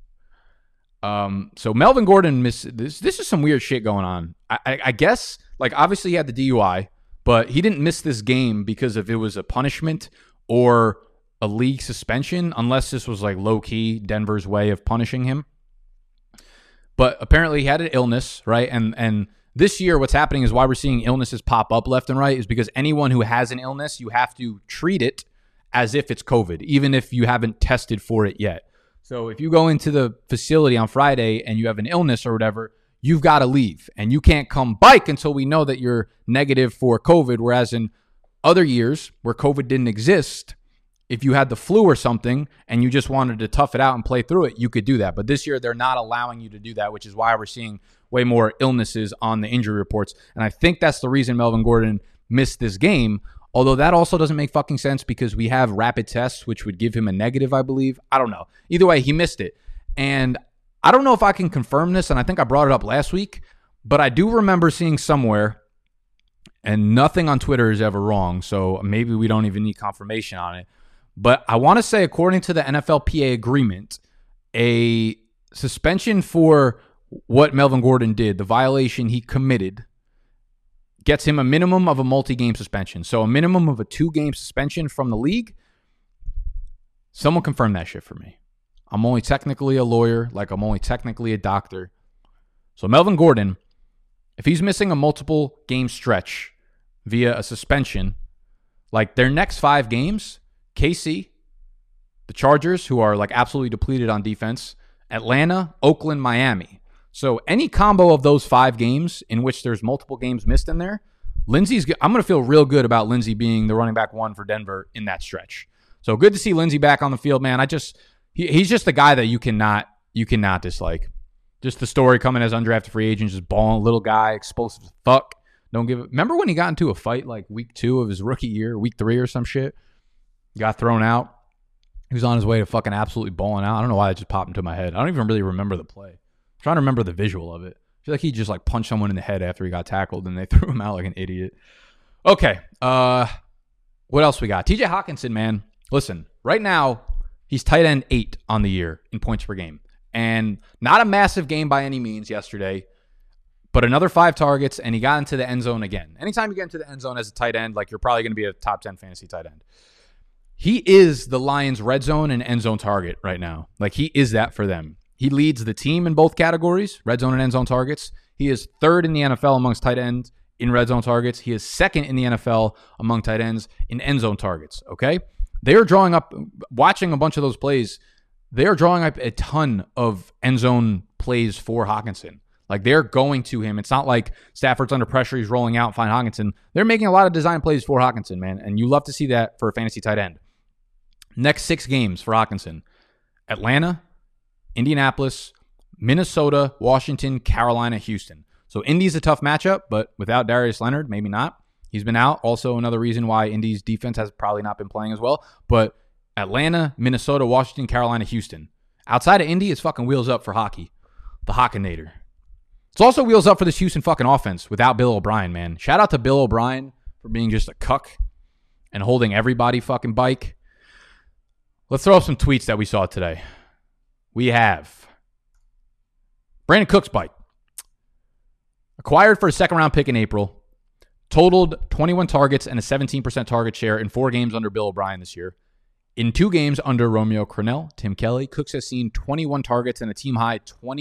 So Melvin Gordon missed this. This is some weird shit going on. I guess, like, obviously he had the DUI, but he didn't miss this game because if it was a punishment or a league suspension, unless this was like low-key Denver's way of punishing him. But apparently he had an illness, right? And this year what's happening is why we're seeing illnesses pop up left and right is because anyone who has an illness, you have to treat it as if it's COVID, even if you haven't tested for it yet. So if you go into the facility on Friday and you have an illness or whatever, you've got to leave. And you can't come bike until we know that you're negative for COVID. Whereas in other years where COVID didn't exist, if you had the flu or something and you just wanted to tough it out and play through it, you could do that. But this year, they're not allowing you to do that, which is why we're seeing way more illnesses on the injury reports. And I think that's the reason Melvin Gordon missed this game, although that also doesn't make fucking sense because we have rapid tests, which would give him a negative, I believe. I don't know. Either way, he missed it. And I don't know if I can confirm this, and I think I brought it up last week, but I do remember seeing somewhere, and nothing on Twitter is ever wrong, so maybe we don't even need confirmation on it. But I want to say, according to the NFLPA agreement, a suspension for what Melvin Gordon did, the violation he committed, gets him a minimum of a multi-game suspension. So a minimum of a 2-game suspension from the league. Someone confirm that shit for me. I'm only technically a lawyer, like I'm only technically a doctor. So Melvin Gordon, if he's missing a multiple game stretch via a suspension, like their next 5 games, KC, the Chargers, who are like absolutely depleted on defense, Atlanta, Oakland, Miami. So any combo of those 5 games in which there's multiple games missed in there, I'm going to feel real good about Lindsey being the running back 1 for Denver in that stretch. So good to see Lindsey back on the field, man. He's just the guy that you cannot dislike. Just the story coming as undrafted free agent, just balling, little guy, explosive as fuck. Remember when he got into a fight like week 2 of his rookie year, week 3 or some shit? Got thrown out. He was on his way to fucking absolutely balling out. I don't know why that just popped into my head. I don't even really remember the play. I'm trying to remember the visual of it. I feel like he just like punched someone in the head after he got tackled and they threw him out like an idiot. Okay. What else we got? TJ Hawkinson, man. Listen, right now, he's tight end 8 on the year in points per game. And not a massive game by any means yesterday, but another 5 targets, and he got into the end zone again. Anytime you get into the end zone as a tight end, like you're probably going to be a top 10 fantasy tight end. He is the Lions' red zone and end zone target right now. Like, he is that for them. He leads the team in both categories, red zone and end zone targets. He is 3rd in the NFL amongst tight ends in red zone targets. He is 2nd in the NFL among tight ends in end zone targets, okay? They are drawing up, watching a bunch of those plays, they are drawing up a ton of end zone plays for Hawkinson. Like, they're going to him. It's not like Stafford's under pressure, he's rolling out, find Hawkinson. They're making a lot of design plays for Hawkinson, man, and you love to see that for a fantasy tight end. Next 6 games for Hawkinson: Atlanta, Indianapolis, Minnesota, Washington, Carolina, Houston. So Indy's a tough matchup, but without Darius Leonard, maybe not. He's been out. Also another reason why Indy's defense has probably not been playing as well. But Atlanta, Minnesota, Washington, Carolina, Houston. Outside of Indy, it's fucking wheels up for hockey. The Hawkinator. It's also wheels up for this Houston fucking offense without Bill O'Brien, man. Shout out to Bill O'Brien for being just a cuck and holding everybody fucking bike. Let's throw up some tweets that we saw today. We have Brandon Cooks bike. Acquired for a 2nd-round pick in April. Totaled 21 targets and a 17% target share in 4 games under Bill O'Brien this year. In 2 games under Romeo Crennel, Tim Kelly, Cooks has seen 21 targets and a team-high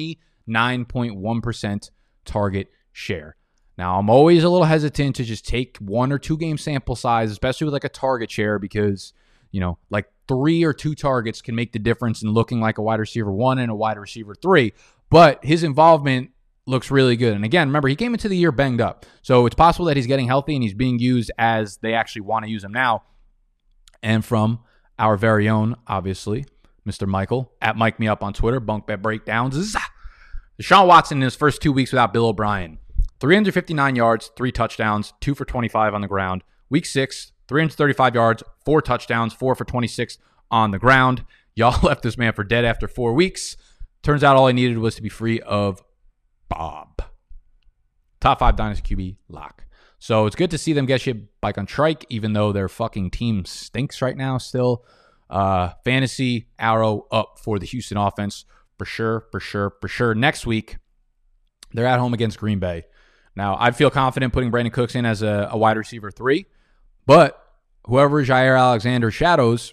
29.1% target share. Now, I'm always a little hesitant to just take 1 or 2 game sample size, especially with like a target share, because, you know, like 3 or 2 targets can make the difference in looking like a wide receiver 1 and a wide receiver 3. But his involvement looks really good. And again, remember, he came into the year banged up. So it's possible that he's getting healthy and he's being used as they actually want to use him now. And from our very own, obviously, Mr. Michael, at Mike Me Up on Twitter, Bunk Bet Breakdowns. Deshaun Watson in his first 2 weeks without Bill O'Brien. 359 yards, 3 touchdowns, 2 for 25 on the ground. Week 6, 335 yards, 4 touchdowns, 4 for 26 on the ground. Y'all left this man for dead after 4 weeks. Turns out all he needed was to be free of Bob. Top 5 Dynasty QB lock. So it's good to see them get shit back on trike, even though their fucking team stinks right now still. Fantasy arrow up for the Houston offense. For sure. Next week, they're at home against Green Bay. Now, I feel confident putting Brandon Cooks in as a wide receiver 3, but whoever Jair Alexander shadows,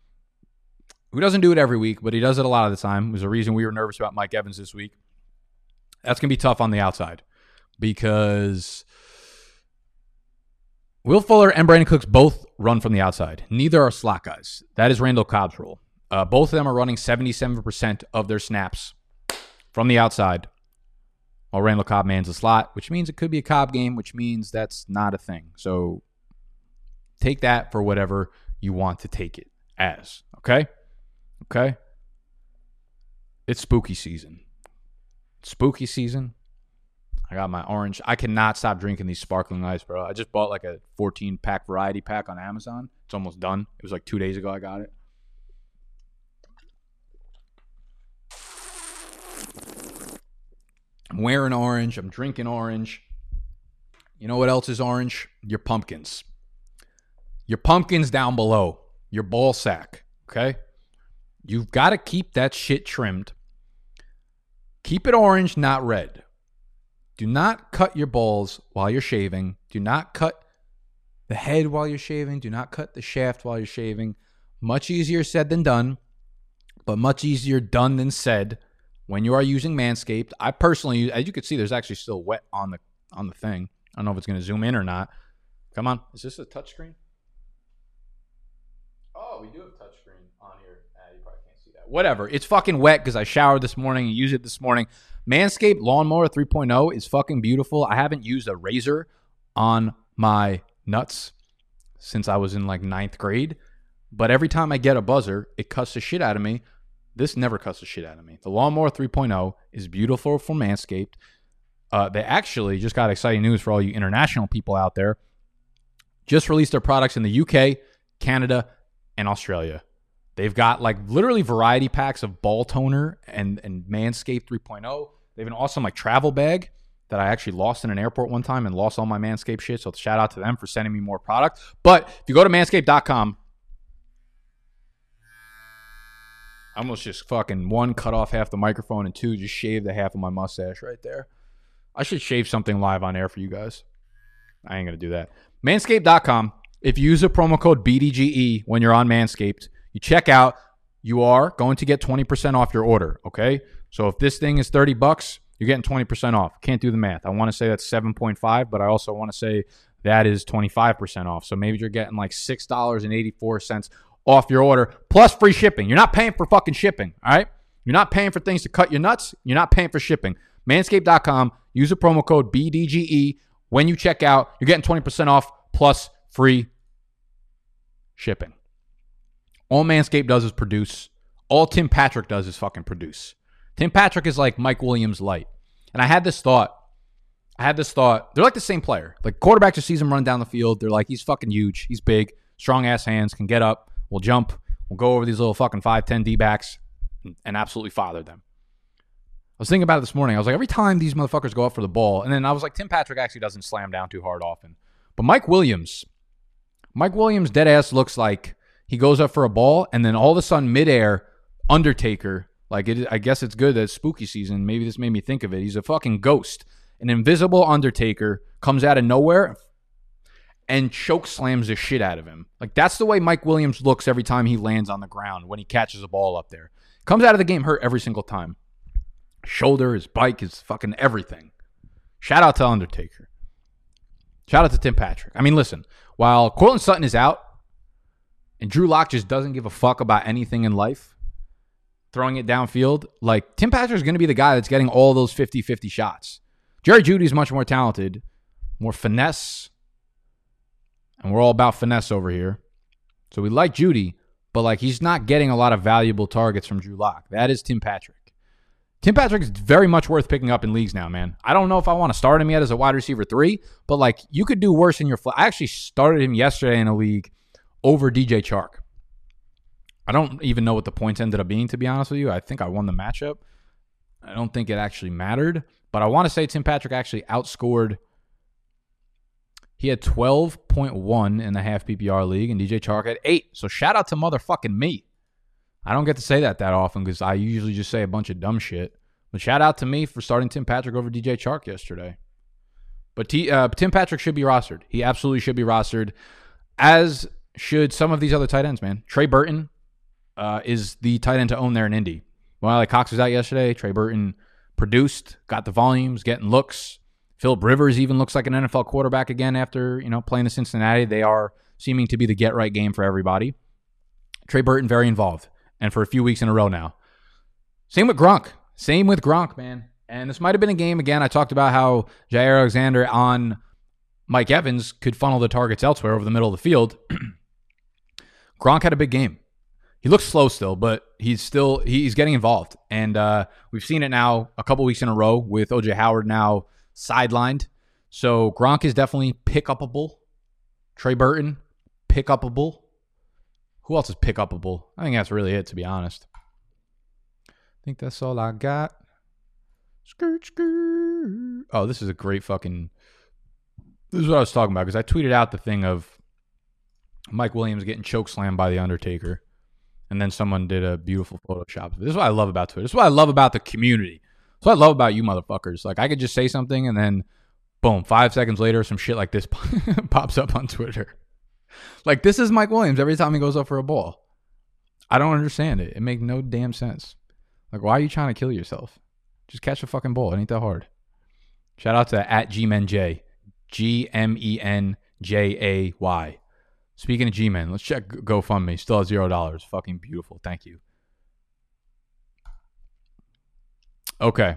who doesn't do it every week, but he does it a lot of the time, was a reason we were nervous about Mike Evans this week. That's going to be tough on the outside because Will Fuller and Brandon Cooks both run from the outside. Neither are slot guys. That is Randall Cobb's role. Both of them are running 77% of their snaps from the outside while Randall Cobb mans the slot, which means it could be a Cobb game, which means that's not a thing. So take that for whatever you want to take it as. Okay? Okay? It's spooky season. Spooky season. I got my orange. I cannot stop drinking these sparkling ice, bro. I just bought like a 14-pack variety pack on Amazon. It's almost done. It was like 2 days ago I got it. I'm wearing orange. I'm drinking orange. You know what else is orange? Your pumpkins. Your pumpkins down below. Your ball sack. Okay? You've got to keep that shit trimmed. Keep it orange, not red. Do not cut your balls while you're shaving. Do not cut the head while you're shaving. Do not cut the shaft while you're shaving. Much easier said than done, but much easier done than said when you are using Manscaped. I personally, as you can see, there's actually still wet on the thing. I don't know if it's going to zoom in or not. Come on. Is this a touchscreen? Oh, we do have a touchscreen on here. You probably can't see that. Whatever. It's fucking wet because I showered this morning and used it this morning. Manscaped Lawnmower 3.0 is fucking beautiful. I haven't used a razor on my nuts since I was in like 9th grade. But every time I get a buzzer, it cuts the shit out of me. This never cuts the shit out of me. The Lawnmower 3.0 is beautiful for Manscaped. They actually just got exciting news for all you international people out there. Just released their products in the UK, Canada, and Australia. They've got like literally variety packs of ball toner and Manscaped 3.0. They have an awesome like travel bag that I actually lost in an airport one time and lost all my Manscaped shit. So shout out to them for sending me more product. But if you go to manscaped.com, I almost just fucking 1, cut off half the microphone, and 2, just shaved the half of my mustache right there. I should shave something live on air for you guys. I ain't going to do that. Manscaped.com. If you use a promo code BDGE when you're on Manscaped, you check out, you are going to get 20% off your order, okay? So if this thing is $30, you're getting 20% off. Can't do the math. I want to say that's 7.5, but I also want to say that is 25% off. So maybe you're getting like $6.84 off your order, plus free shipping. You're not paying for fucking shipping, all right? You're not paying for things to cut your nuts. You're not paying for shipping. Manscaped.com. Use the promo code BDGE. When you check out, you're getting 20% off plus free shipping. All Manscaped does is produce. All Tim Patrick does is fucking produce. Tim Patrick is like Mike Williams light. And I had this thought. They're like the same player. Like quarterbacks just sees him run down the field. They're like, he's fucking huge. He's big. Strong ass hands. Can get up. Will jump. Will go over these little fucking 5'10" D-backs and absolutely father them. I was thinking about it this morning. I was like, every time these motherfuckers go up for the ball, and then I was like, Tim Patrick actually doesn't slam down too hard often. But Mike Williams dead ass looks like he goes up for a ball, and then all of a sudden, midair, Undertaker, like I guess it's good that it's spooky season. Maybe this made me think of it. He's a fucking ghost. An invisible Undertaker comes out of nowhere and choke slams the shit out of him. Like that's the way Mike Williams looks every time he lands on the ground when he catches a ball up there. Comes out of the game hurt every single time. Shoulder, his bike, his fucking everything. Shout out to Undertaker. Shout out to Tim Patrick. I mean, listen, while Courtland Sutton is out and Drew Lock just doesn't give a fuck about anything in life, throwing it downfield, like Tim Patrick's going to be the guy that's getting all those 50-50 shots. Jerry Jeudy's much more talented, more finesse, and we're all about finesse over here. So we like Jeudy, but like he's not getting a lot of valuable targets from Drew Lock. That is Tim Patrick. Tim Patrick is very much worth picking up in leagues now, man. I don't know if I want to start him yet as a wide receiver 3, but like you could do worse in your I actually started him yesterday in a league over DJ Chark. I don't even know what the points ended up being, to be honest with you. I think I won the matchup. I don't think it actually mattered, but I want to say Tim Patrick actually outscored. He had 12.1 in the half PPR league, and DJ Chark had 8. So shout out to motherfucking me. I don't get to say that often because I usually just say a bunch of dumb shit. But shout out to me for starting Tim Patrick over DJ Chark yesterday. But Tim Patrick should be rostered. He absolutely should be rostered, as should some of these other tight ends, man. Trey Burton is the tight end to own there in Indy. Well, like Cox was out yesterday. Trey Burton produced, got the volumes, getting looks. Phillip Rivers even looks like an NFL quarterback again after, playing in Cincinnati. They are seeming to be the get-right game for everybody. Trey Burton, very involved, and for a few weeks in a row now. Same with Gronk, man. And this might have been a game, again, I talked about how Jair Alexander on Mike Evans could funnel the targets elsewhere over the middle of the field. Gronk had a big game. He looks slow still, but he's getting involved. And we've seen it now a couple weeks in a row with O.J. Howard now sidelined. So Gronk is definitely pick-upable. Trey Burton, pick-upable. Who else is pick-upable? I think that's really it, to be honest. I think that's all I got. Skirt, skirt. Oh, this is a great fucking... This is what I was talking about, because I tweeted out the thing of Mike Williams getting chokeslammed by The Undertaker. And then someone did a beautiful Photoshop. This is what I love about Twitter. This is what I love about the community. This is what I love about you motherfuckers. Like, I could just say something and then, boom, 5 seconds later, some shit like this pops up on Twitter. Like, this is Mike Williams every time he goes up for a ball. I don't understand it. It makes no damn sense. Like, why are you trying to kill yourself? Just catch a fucking ball. It ain't that hard. Shout out to @GMenjay. GMenjay. Speaking of G-Men, let's check GoFundMe. Still at $0. Fucking beautiful. Thank you. Okay.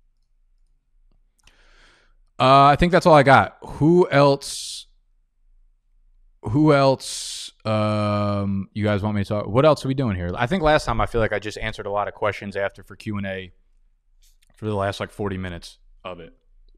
I think that's all I got. Who else? You guys want me to talk? What else are we doing here? I think last time I feel like I just answered a lot of questions for Q&A for the last 40 minutes of it.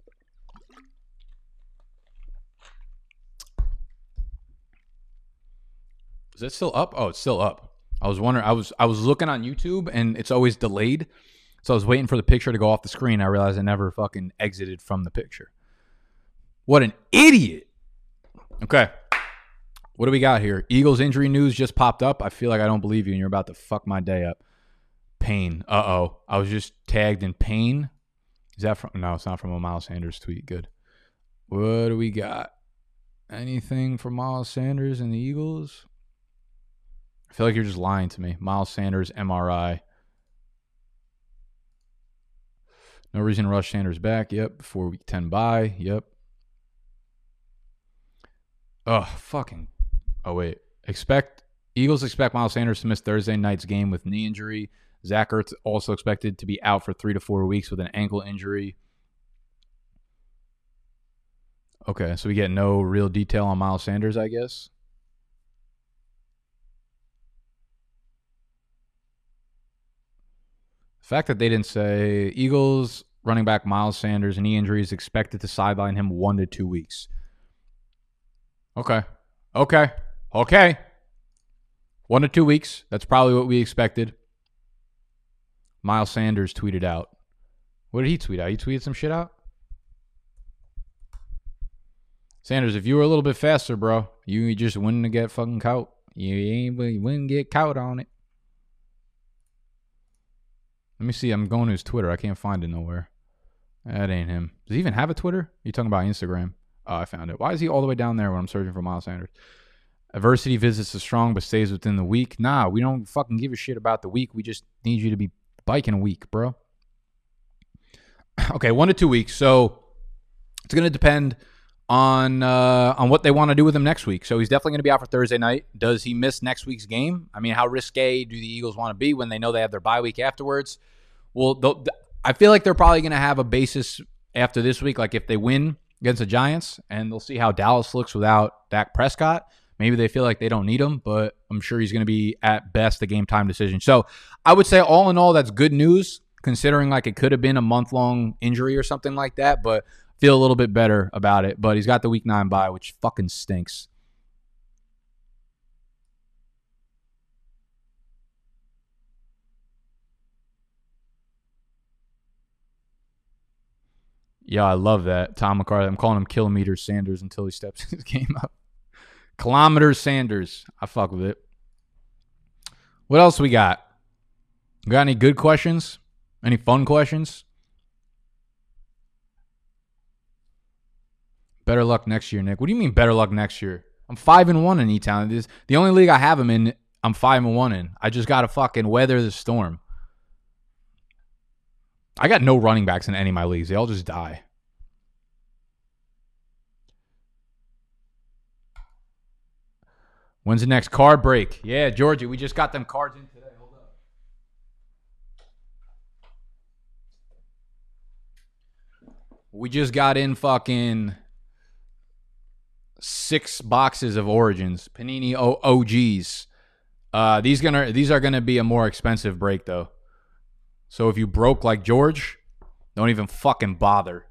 Is it still up? Oh, it's still up. I was wondering. I was looking on YouTube and it's always delayed. So I was waiting for the picture to go off the screen. I realized I never fucking exited from the picture. What an idiot. Okay. What do we got here? Eagles injury news just popped up. I feel like I don't believe you and you're about to fuck my day up. Pain. Uh-oh. I was just tagged in pain. Is that from? No, it's not from a Miles Sanders tweet. Good. What do we got? Anything from Miles Sanders and the Eagles? I feel like you're just lying to me. Miles Sanders, MRI. No reason to rush Sanders back. Yep. Before week 10 bye. Yep. Oh, fucking. Oh, wait. Eagles expect Miles Sanders to miss Thursday night's game with knee injury. Zach Ertz also expected to be out for 3 to 4 weeks with an ankle injury. Okay, so we get no real detail on Miles Sanders, I guess. The fact that they didn't say Eagles running back Miles Sanders, knee injury is expected to sideline him 1 to 2 weeks. Okay. 1 to 2 weeks. That's probably what we expected. Miles Sanders tweeted out. What did he tweet out? He tweeted some shit out? Sanders, if you were a little bit faster, bro, you just wouldn't get fucking caught. You wouldn't get caught on it. Let me see. I'm going to his Twitter. I can't find it nowhere. That ain't him. Does he even have a Twitter? You're talking about Instagram. Oh, I found it. Why is he all the way down there when I'm searching for Miles Sanders? Adversity visits the strong but stays within the weak. Nah, we don't fucking give a shit about the weak. We just need you to be biking a week, bro. Okay, 1 to 2 weeks. So it's going to depend on what they want to do with him next week. So he's definitely going to be out for Thursday night. Does he miss next week's game? I mean, how risque do the Eagles want to be when they know they have their bye week afterwards? Well, I feel like they're probably going to have a basis after this week. Like if they win against the Giants, and they'll see how Dallas looks without Dak Prescott. Maybe they feel like they don't need him, but I'm sure he's going to be at best a game time decision. So I would say all in all, that's good news considering like it could have been a month-long injury or something like that, but feel a little bit better about it. But he's got the week 9 bye, which fucking stinks. Yeah, I love that. Tom McCarthy. I'm calling him Kilometer Sanders until he steps his game up. Kilometer Sanders. I fuck with it. What else we got? Got any good questions? Any fun questions? Better luck next year, Nick. What do you mean better luck next year? I'm 5-1 in E-Town. The only league I have him in, I'm 5-1 in. I just got to fucking weather the storm. I got no running backs in any of my leagues. They all just die. When's the next card break? Yeah, Georgie, we just got them cards in today. Hold up. We just got in fucking 6 boxes of Origins. Panini OGs. These are gonna be a more expensive break though. So if you broke like George, don't even fucking bother.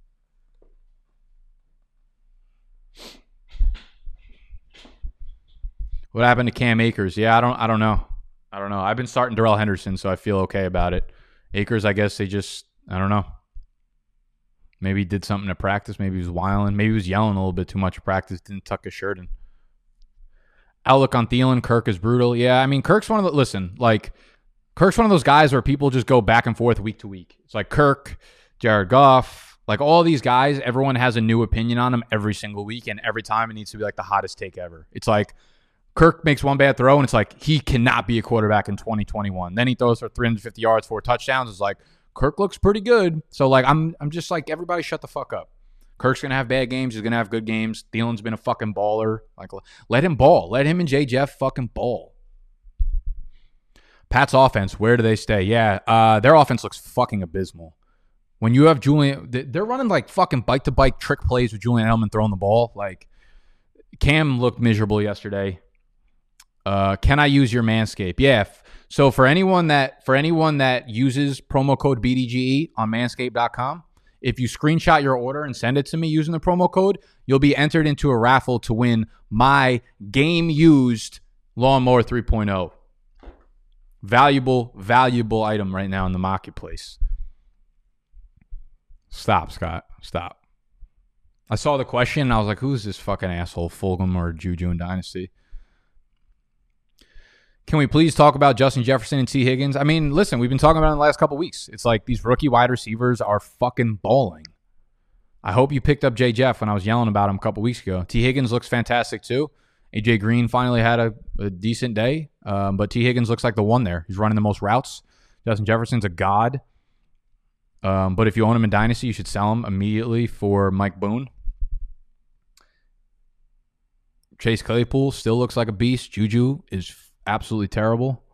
What happened to Cam Akers? Yeah, I don't know. I've been starting Darrell Henderson, so I feel okay about it. Akers, I guess I don't know. Maybe he did something to practice. Maybe he was wilding. Maybe he was yelling a little bit too much at practice. Didn't tuck his shirt in. Outlook on Thielen. Kirk is brutal. Yeah, I mean, Kirk's one of those guys where people just go back and forth week to week. It's like Kirk, Jared Goff, like all these guys, everyone has a new opinion on them every single week, and every time it needs to be like the hottest take ever. It's like Kirk makes one bad throw, and it's like he cannot be a quarterback in 2021. Then he throws for 350 yards, 4 touchdowns. It's like Kirk looks pretty good. So like I'm just like, everybody shut the fuck up. Kirk's gonna have bad games. He's gonna have good games. Thielen's been a fucking baller. Like, let him ball. Let him and J. Jeff fucking ball. Pat's offense, where do they stay? Yeah, their offense looks fucking abysmal. When you have Julian, they're running like fucking bike-to-bike trick plays with Julian Edelman throwing the ball. Like, Cam looked miserable yesterday. Can I use your Manscaped? Yeah. So for anyone that uses promo code BDGE on manscaped.com, if you screenshot your order and send it to me using the promo code, you'll be entered into a raffle to win my game-used Lawnmower 3.0. Valuable item right now in the marketplace. Stop, Scott. Stop. I saw the question and I was like, who's this fucking asshole, Fulgham or Juju in Dynasty? Can we please talk about Justin Jefferson and T. Higgins? I mean, listen, we've been talking about it in the last couple of weeks. It's like these rookie wide receivers are fucking balling. I hope you picked up J. Jeff when I was yelling about him a couple weeks ago. T. Higgins looks fantastic too. A.J. Green finally had a decent day, but T. Higgins looks like the one there. He's running the most routes. Justin Jefferson's a god. But if you own him in Dynasty, you should sell him immediately for Mike Boone. Chase Claypool still looks like a beast. Juju is absolutely terrible.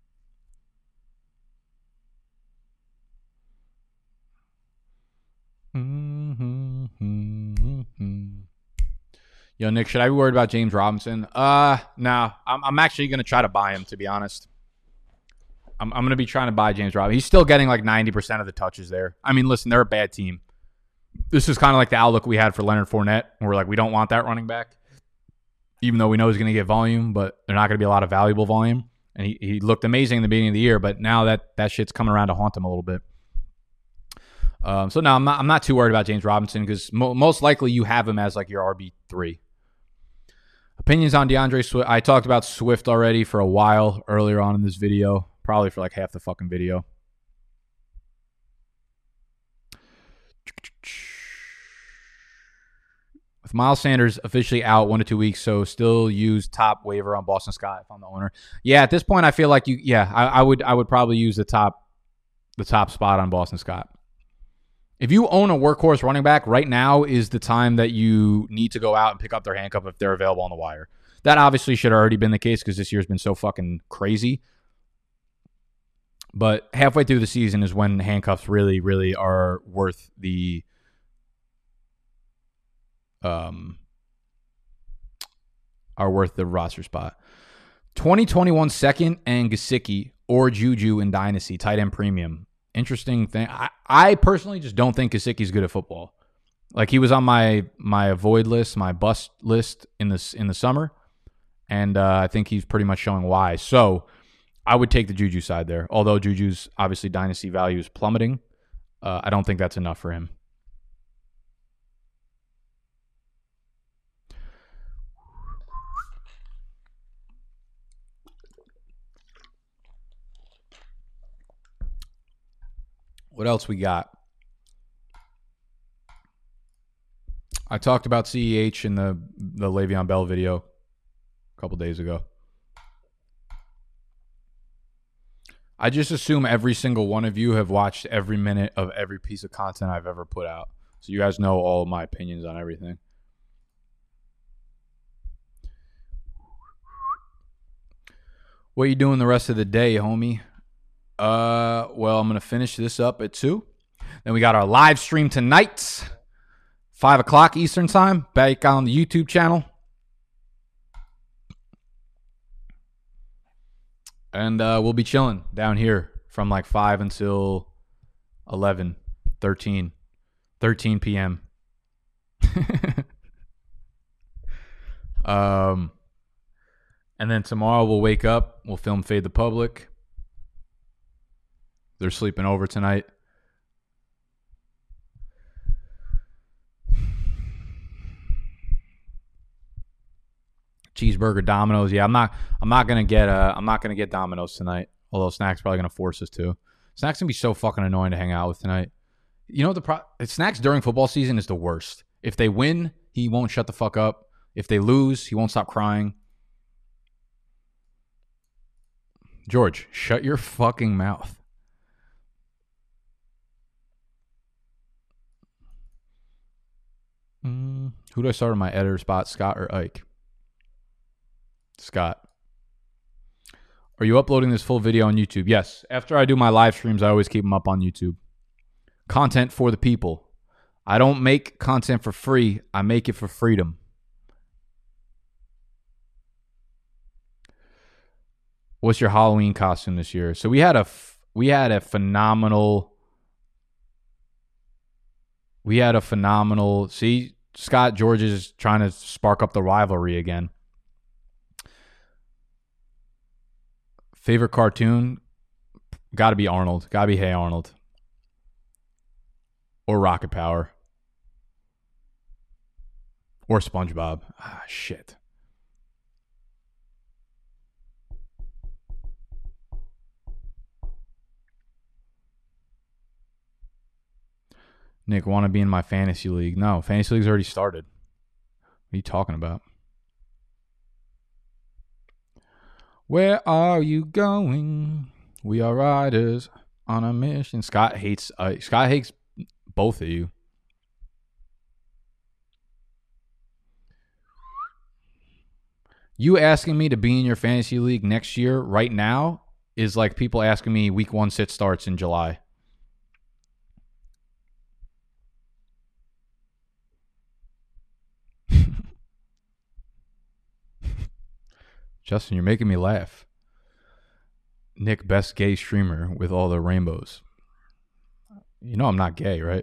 Yo, Nick, should I be worried about James Robinson? No. I'm actually going to try to buy him, to be honest. I'm going to be trying to buy James Robinson. He's still getting like 90% of the touches there. I mean, listen, they're a bad team. This is kind of like the outlook we had for Leonard Fournette, where we're like, we don't want that running back, even though we know he's going to get volume, but they're not going to be a lot of valuable volume. And he looked amazing in the beginning of the year, but now that shit's coming around to haunt him a little bit. So no, I'm not too worried about James Robinson because most likely you have him as like your RB3. Opinions on DeAndre Swift. I talked about Swift already for a while earlier on in this video, probably for like half the fucking video. With Miles Sanders officially out 1 to 2 weeks, so still use top waiver on Boston Scott if I'm the owner. Yeah, at this point, I feel like I would probably use the top spot on Boston Scott. If you own a workhorse running back, right now is the time that you need to go out and pick up their handcuff if they're available on the wire. That obviously should have already been the case because this year's been so fucking crazy. But halfway through the season is when handcuffs really, really are worth the roster spot. 2021 second and Gesicki or Juju in Dynasty, tight end premium. Interesting thing. I personally just don't think Gesicki's good at football. Like, he was on my avoid list, my bust list in the summer, and I think he's pretty much showing why. So I would take the Juju side there. Although Juju's obviously Dynasty value is plummeting, I don't think that's enough for him. What else we got? I talked about CEH in the Le'Veon Bell video a couple days ago. I just assume every single one of you have watched every minute of every piece of content I've ever put out. So you guys know all of my opinions on everything. What are you doing the rest of the day, homie? Well, I'm going to finish this up at 2. Then we got our live stream tonight, 5 o'clock Eastern time, back on the YouTube channel. And we'll be chilling down here from like 5 until 11, 13 p.m. And then tomorrow we'll wake up. We'll film Fade the Public. They're sleeping over tonight. Cheeseburger Domino's. Yeah, I'm not gonna get Domino's tonight. Although Snack's probably gonna force us to. Snack's gonna be so fucking annoying to hang out with tonight. You know Snacks during football season is the worst. If they win, he won't shut the fuck up. If they lose, he won't stop crying. George, shut your fucking mouth. Who do I start on my editor spot, Scott or Ike? Scott. Are you uploading this full video on YouTube? Yes. After I do my live streams, I always keep them up on YouTube. Content for the people. I don't make content for free. I make it for freedom. What's your Halloween costume this year? So we had a phenomenal. See, Scott, George is trying to spark up the rivalry again. Favorite cartoon? Got to be Arnold. Got to be Hey Arnold. Or Rocket Power. Or SpongeBob. Ah, shit. Nick, want to be in my fantasy league? No, fantasy league's already started. What are you talking about? Where are you going? We are riders on a mission. Scott hates both of you. You asking me to be in your fantasy league next year right now is like people asking me week 1 sit starts in July. Justin, you're making me laugh. Nick, best gay streamer with all the rainbows. You know I'm not gay, right?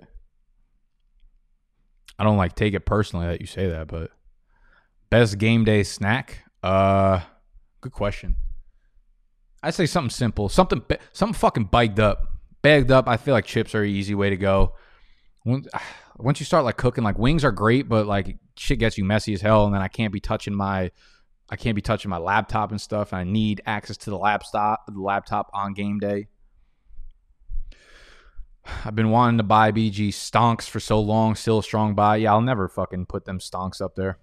I don't like take it personally that you say that, but best game day snack? Good question. I'd say something simple, something fucking bagged up. I feel like chips are an easy way to go. Once you start like cooking, like wings are great, but like shit gets you messy as hell, and then I can't be touching my laptop and stuff. And I need access to the laptop on game day. I've been wanting to buy BG stonks for so long. Still a strong buy. Yeah, I'll never fucking put them stonks up there.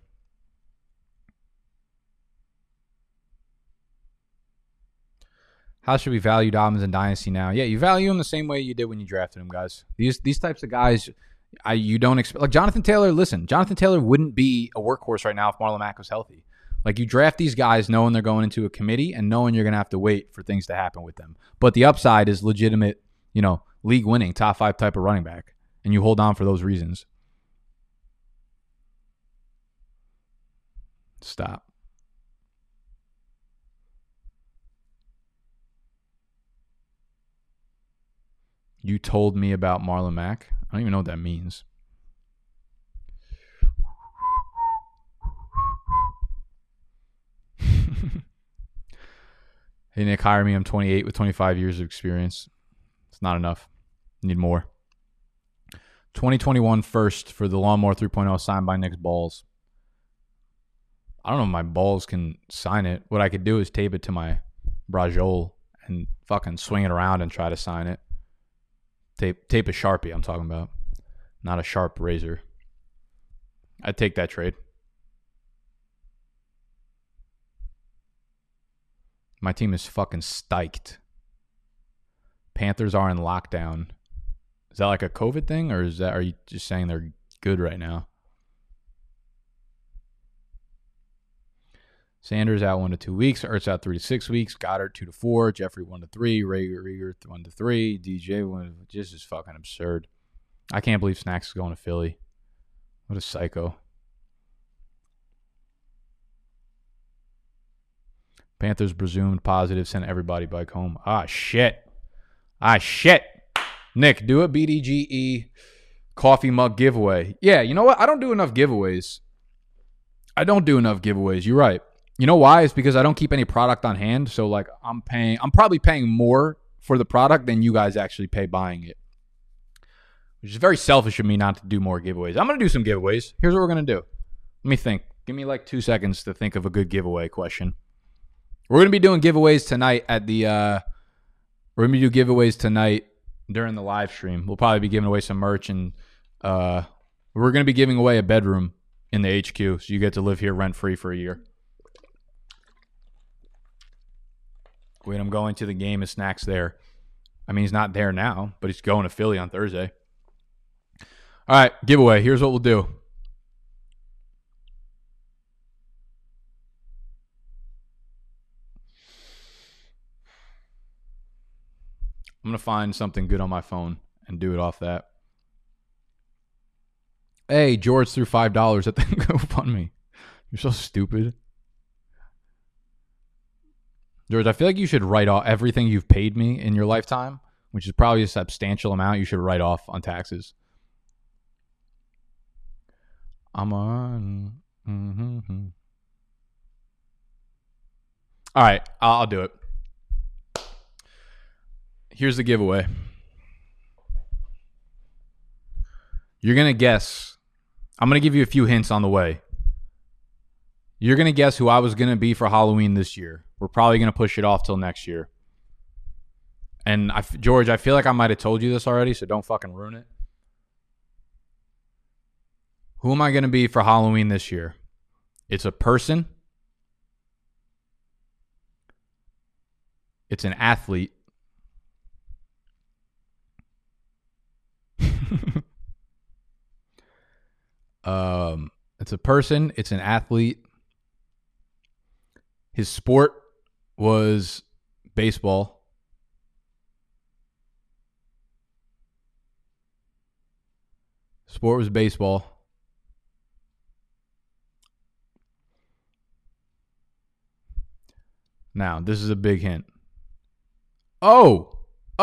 How should we value Dobbins and Dynasty now? Yeah, you value them the same way you did when you drafted them, guys. These types of guys, you don't expect. Like Jonathan Taylor, listen, Jonathan Taylor wouldn't be a workhorse right now if Marlon Mack was healthy. Like you draft these guys knowing they're going into a committee and knowing you're going to have to wait for things to happen with them. But the upside is legitimate, league winning, top 5 type of running back. And you hold on for those reasons. Stop. You told me about Marlon Mack? I don't even know what that means. Hey, Nick, hire me. I'm 28 with 25 years of experience. It's not enough. Need more. 2021 first for the Lawnmower 3.0 signed by Nick's balls. I don't know if my balls can sign it. What I could do is tape it to my brajol and fucking swing it around and try to sign it. Tape a Sharpie, I'm talking about. Not a sharp razor. I'd take that trade. My team is fucking stiked. Panthers are in lockdown. Is that like a COVID thing, or are you just saying they're good right now? Sanders out 1 to 2 weeks. Ertz out 3 to 6 weeks. Goddard 2 to 4. Jeffrey 1 to 3. Rieger 1 to 3. DJ 1. This is fucking absurd. I can't believe Snacks is going to Philly. What a psycho. Panthers presumed positive. Sent everybody back home. Ah, shit. Nick, do a BDGE coffee mug giveaway. Yeah, you know what? I don't do enough giveaways. You're right. You know why? It's because I don't keep any product on hand. So like I'm probably paying more for the product than you guys actually pay buying it. Which is very selfish of me not to do more giveaways. I'm going to do some giveaways. Here's what we're going to do. Let me think. Give me like 2 seconds to think of a good giveaway question. We're going to be doing giveaways tonight we're going to do giveaways tonight during the live stream. We'll probably be giving away some merch, and we're going to be giving away a bedroom in the HQ, so you get to live here rent-free for a year. Wait, I'm going to the game. His Snacks there. I mean, he's not there now, but he's going to Philly on Thursday. All right, giveaway. Here's what we'll do. I'm going to find something good on my phone and do it off that. Hey, George threw $5 at the GoFundMe. You're so stupid. George, I feel like you should write off everything you've paid me in your lifetime, which is probably a substantial amount you should write off on taxes. I'm on. Mm-hmm. All right, I'll do it. Here's the giveaway. You're going to guess. I'm going to give you a few hints on the way. You're going to guess who I was going to be for Halloween this year. We're probably going to push it off till next year. And George, I feel like I might have told you this already, so don't fucking ruin it. Who am I going to be for Halloween this year? It's a person. It's an athlete. It's a person. It's an athlete. His sport was baseball. Sport was baseball. Now, this is a big hint. Oh!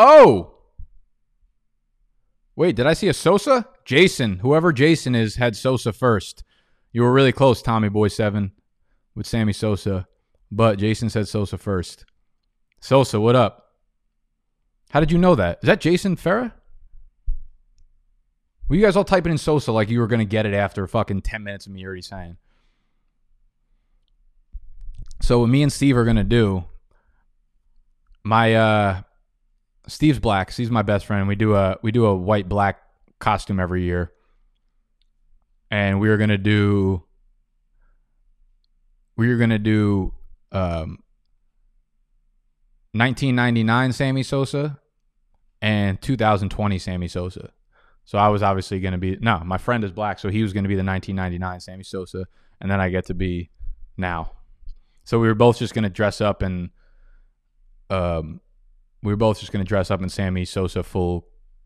Wait, did I see a Sosa? Jason, whoever Jason is, had Sosa first. You were really close, Tommy Boy 7, with Sammy Sosa. But Jason said Sosa first. Sosa, what up? How did you know that? Is that Jason Farah? Were you guys all typing in Sosa like you were going to get it after fucking 10 minutes of me already saying? So what me and Steve are going to do, Steve's black. Steve's my best friend. We do a white-black costume every year. And we are going to do 1999 Sammy Sosa and 2020 Sammy Sosa. So I was obviously going to be, no, my friend is black, so he was going to be the 1999 Sammy Sosa, and then I get to be now. So we were both just going to dress up and Sammy Sosa full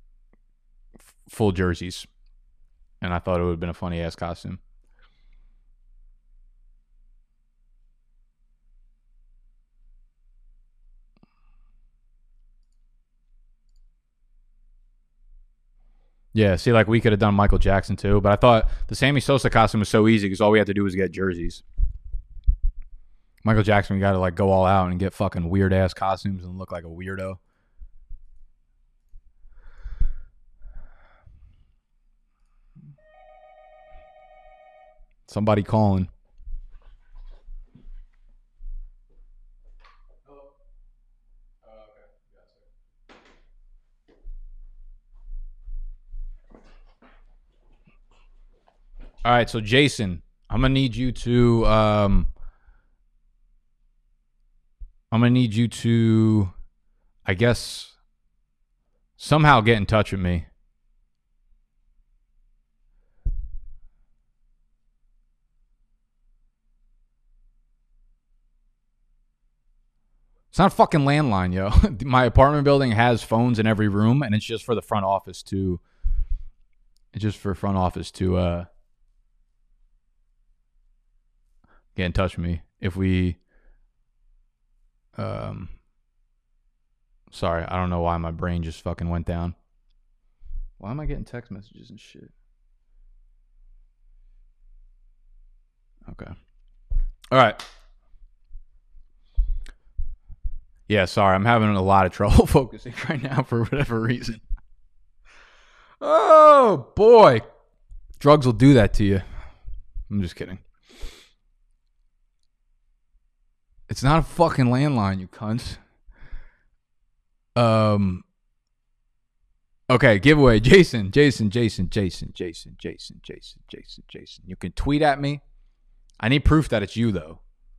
jerseys. And I thought it would have been a funny ass costume. Yeah, see, like we could have done Michael Jackson too, but I thought the Sammy Sosa costume was so easy because all we had to do was get jerseys. Michael Jackson, we got to like go all out and get fucking weird ass costumes and look like a weirdo. Somebody calling. All right, so Jason, I'm gonna need you to I guess Somehow get in touch with me. It's not a fucking landline, yo. My apartment building has phones in every room, and it's just for the front office to. It's just for front office to get in touch with me if we. Sorry, I don't know why my brain just fucking went down. Why am I getting text messages and shit? Okay. All right. Yeah, sorry. I'm having a lot of trouble focusing right now for whatever reason. Oh, boy. Drugs will do that to you. I'm just kidding. It's not a fucking landline, you cunts. Okay, giveaway. Jason. You can tweet at me. I need proof that it's you, though.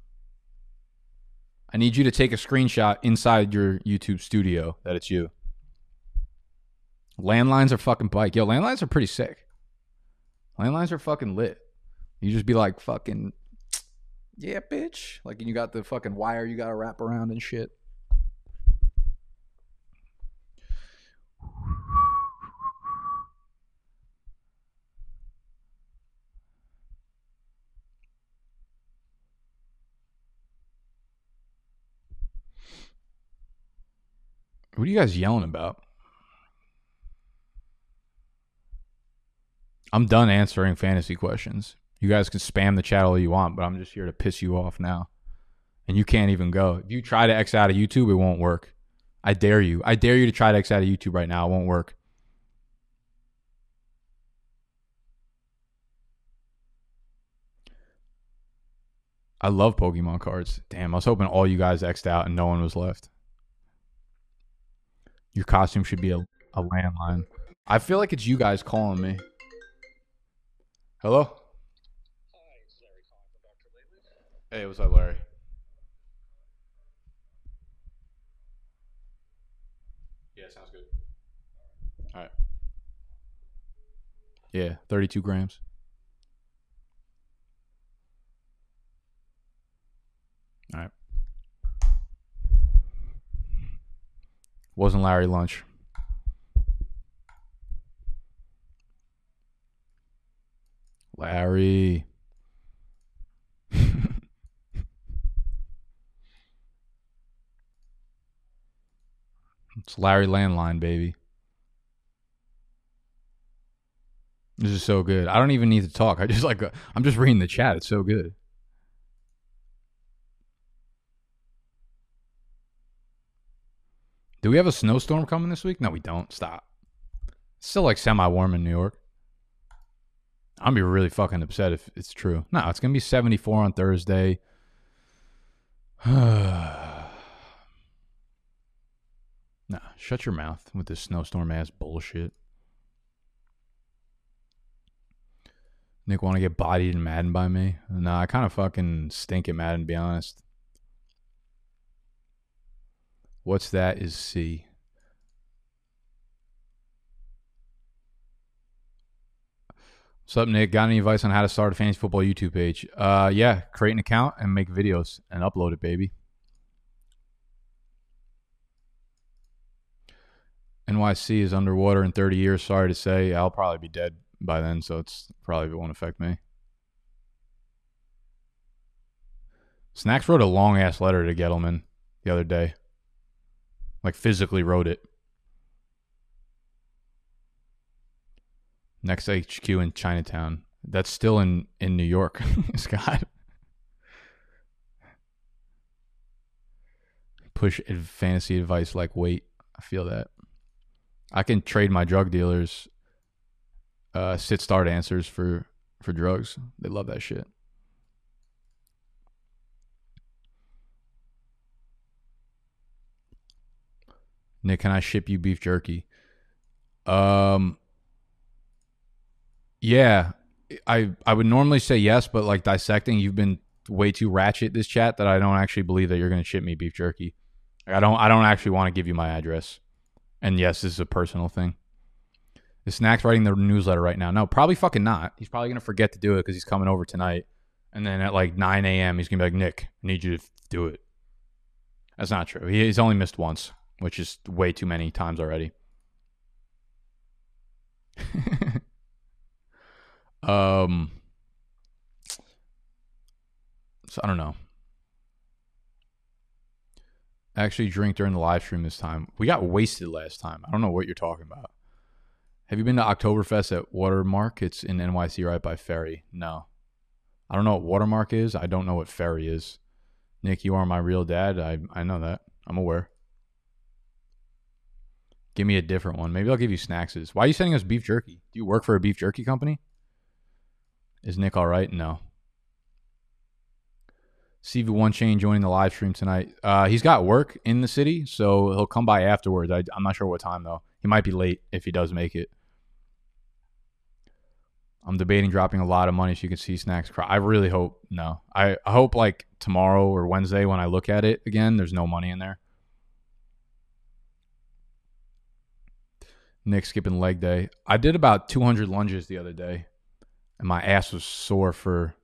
I need you to take a screenshot inside your YouTube studio that it's you. Landlines are fucking bike. Yo, landlines are pretty sick. Landlines are fucking lit. You just be like, fucking, yeah, bitch. Like, you got the fucking wire you got to wrap around and shit. What are you guys yelling about? I'm done answering fantasy questions. You guys can spam the chat all you want, but I'm just here to piss you off now. And you can't even go. If you try to X out of YouTube, it won't work. I dare you. I dare you to try to X out of YouTube right now. It won't work. I love Pokemon cards. Damn, I was hoping all you guys X'd out and no one was left. Your costume should be a landline. I feel like it's you guys calling me. Hello? Hi, it's Larry calling from Dr. Lately. Hey, what's up, Larry? Yeah, sounds good. All right. Yeah, 32 grams. All right. Wasn't Larry lunch. Larry. It's Larry Landline, baby. This is so good. I don't even need to talk. I'm just reading the chat. It's so good. Do we have a snowstorm coming this week? No, we don't. Stop. It's still like semi-warm in New York. I'm gonna be really fucking upset if it's true. No, it's gonna be 74 on Thursday. Nah, shut your mouth with this snowstorm ass bullshit. Nick want to get bodied in Madden by me? Nah, I kind of fucking stink at Madden, to be honest. What's that is C. What's up, Nick? Got any advice on how to start a fantasy football YouTube page? Yeah, create an account and make videos and upload it, baby. NYC is underwater in 30 years. Sorry to say, I'll probably be dead by then, so it's probably won't affect me. Snacks wrote a long ass letter to Gettleman the other day. Like physically wrote it. Next HQ in Chinatown. That's still in New York, Scott. Push fantasy advice like wait. I feel that. I can trade my drug dealers sit start answers for drugs. They love that shit. Nick, can I ship you beef jerky? Yeah, I would normally say yes, but like dissecting, you've been way too ratchet this chat that I don't actually believe that you're going to ship me beef jerky. I don't actually want to give you my address. And yes, this is a personal thing. Is Snacks writing the newsletter right now? No, probably fucking not. He's probably going to forget to do it because he's coming over tonight. And then at like 9 a.m., he's going to be like, Nick, I need you to do it. That's not true. He's only missed once, which is way too many times already. So I don't know. Actually drink during the live stream this time. We got wasted last time. I don't know what you're talking about. Have you been to Oktoberfest at Watermark? It's in NYC right by Ferry. No. I don't know what Watermark is. I don't know what Ferry is. Nick, you are my real dad. I know that. I'm aware. Give me a different one. Maybe I'll give you Snacks's. Why are you sending us beef jerky? Do you work for a beef jerky company? Is Nick all right? No. CV1 Chain joining the live stream tonight. He's got work in the city, so he'll come by afterwards. I'm not sure what time, though. He might be late if he does make it. I'm debating dropping a lot of money so you can see Snacks cry. I really hope no. I hope like tomorrow or Wednesday when I look at it again, there's no money in there. Nick skipping leg day. I did about 200 lunges the other day, and my ass was sore for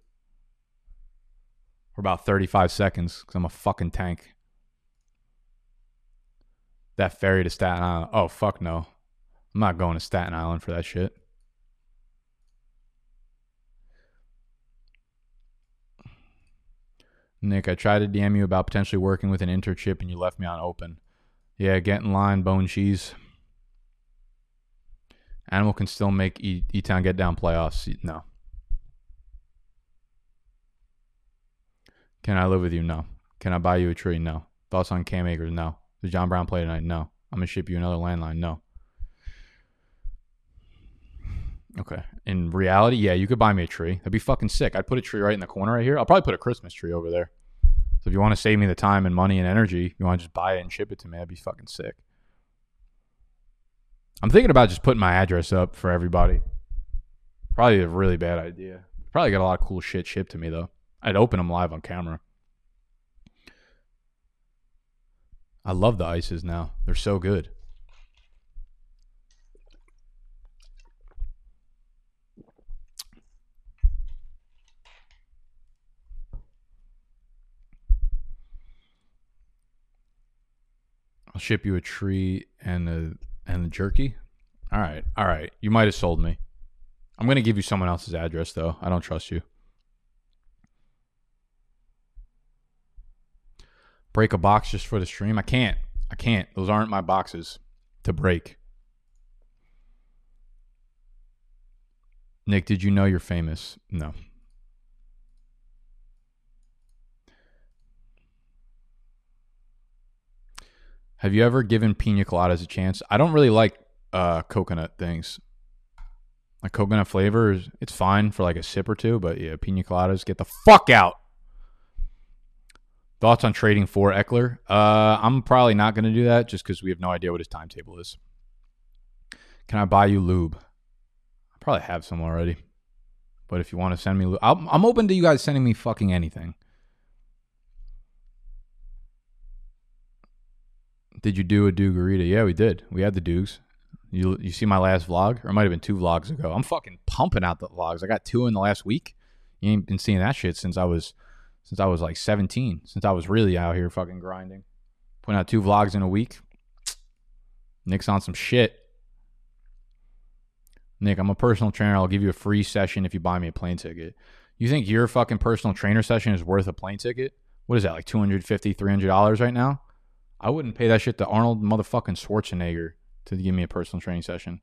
about 35 seconds because I'm a fucking tank. That ferry to Staten Island. Oh, fuck no. I'm not going to Staten Island for that shit. Nick, I tried to DM you about potentially working with an internship and you left me on open. Yeah, get in line, bone cheese. Animal can still make E-Town get down playoffs. No. Can I live with you? No. Can I buy you a tree? No. Thoughts on Cam Akers? No. Does John Brown play tonight? No. I'm going to ship you another landline? No. Okay. In reality, yeah, you could buy me a tree. That'd be fucking sick. I'd put a tree right in the corner right here. I'll probably put a Christmas tree over there. So if you want to save me the time and money and energy, you want to just buy it and ship it to me, that'd be fucking sick. I'm thinking about just putting my address up for everybody. Probably a really bad idea. Probably got a lot of cool shit shipped to me, though. I'd open them live on camera. I love the ices now. They're so good. I'll ship you a tree and the jerky. All right. You might have sold me. I'm going to give you someone else's address, though. I don't trust you. Break a box just for the stream? I can't. Those aren't my boxes to break. Nick, did you know you're famous? No. Have you ever given pina coladas a chance? I don't really like coconut things. Like coconut flavor, it's fine for like a sip or two, but yeah, pina coladas, get the fuck out. Thoughts on trading for Eckler? I'm probably not going to do that just because we have no idea what his timetable is. Can I buy you lube? I probably have some already. But if you want to send me lube, I'm open to you guys sending me fucking anything. Did you do a Dugarita? Yeah, we did. We had the Dugs. You see my last vlog? Or it might have been 2 vlogs ago. I'm fucking pumping out the vlogs. I got 2 in the last week. You ain't been seeing that shit since I was like 17. Since I was really out here fucking grinding. Putting out 2 vlogs in a week. Nick's on some shit. Nick, I'm a personal trainer. I'll give you a free session if you buy me a plane ticket. You think your fucking personal trainer session is worth a plane ticket? What is that, like $250, $300 right now? I wouldn't pay that shit to Arnold motherfucking Schwarzenegger to give me a personal training session.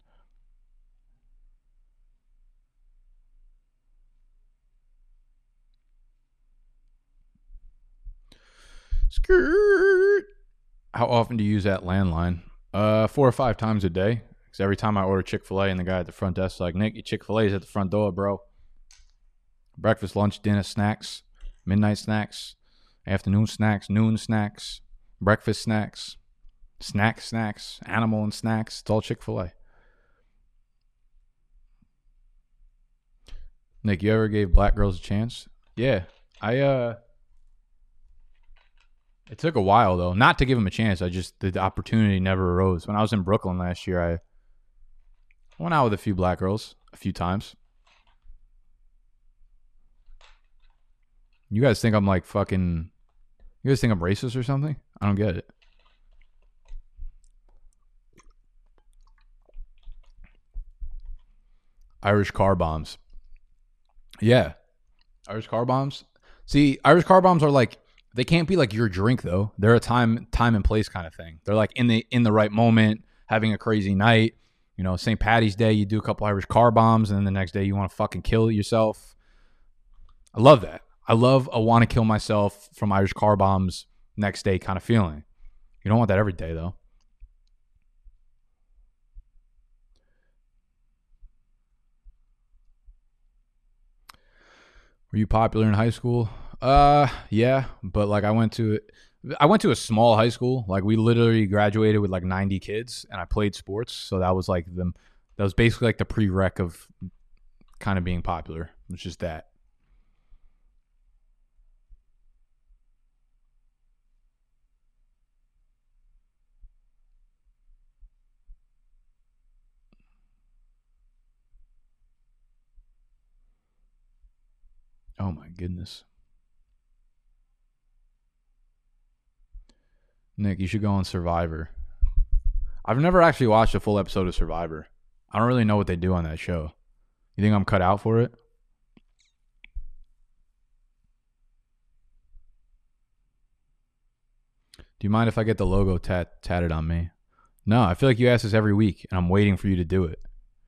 Skirt. How often do you use that landline? 4 or 5 times a day. Because every time I order Chick-fil-A and the guy at the front desk is like, Nick, your Chick-fil-A is at the front door, bro. Breakfast, lunch, dinner, snacks, midnight snacks, afternoon snacks, noon snacks, breakfast snacks, snacks, animal and snacks. It's all Chick-fil-A. Nick, you ever gave black girls a chance? Yeah. It took a while though, not to give him a chance. The opportunity never arose. When I was in Brooklyn last year, I went out with a few black girls a few times. You guys think I'm like fucking? You guys think I'm racist or something? I don't get it. Irish car bombs. Yeah, Irish car bombs. See, Irish car bombs are like they can't be like your drink though. They're a time and place kind of thing. They're like in the right moment, having a crazy night. You know, St. Patty's Day, you do a couple Irish car bombs, and then the next day you want to fucking kill yourself. I love that. I love a want to kill myself from Irish car bombs next day kind of feeling. You don't want that every day though. Were you popular in high school? Yeah, but like I went to a small high school. Like we literally graduated with like 90 kids, and I played sports, so that was like that was basically like the prereq of kind of being popular. It was just that. Oh my goodness. Nick, you should go on Survivor. I've never actually watched a full episode of Survivor. I don't really know what they do on that show. You think I'm cut out for it? Do you mind if I get the logo tatted on me? No, I feel like you ask this every week, and I'm waiting for you to do it.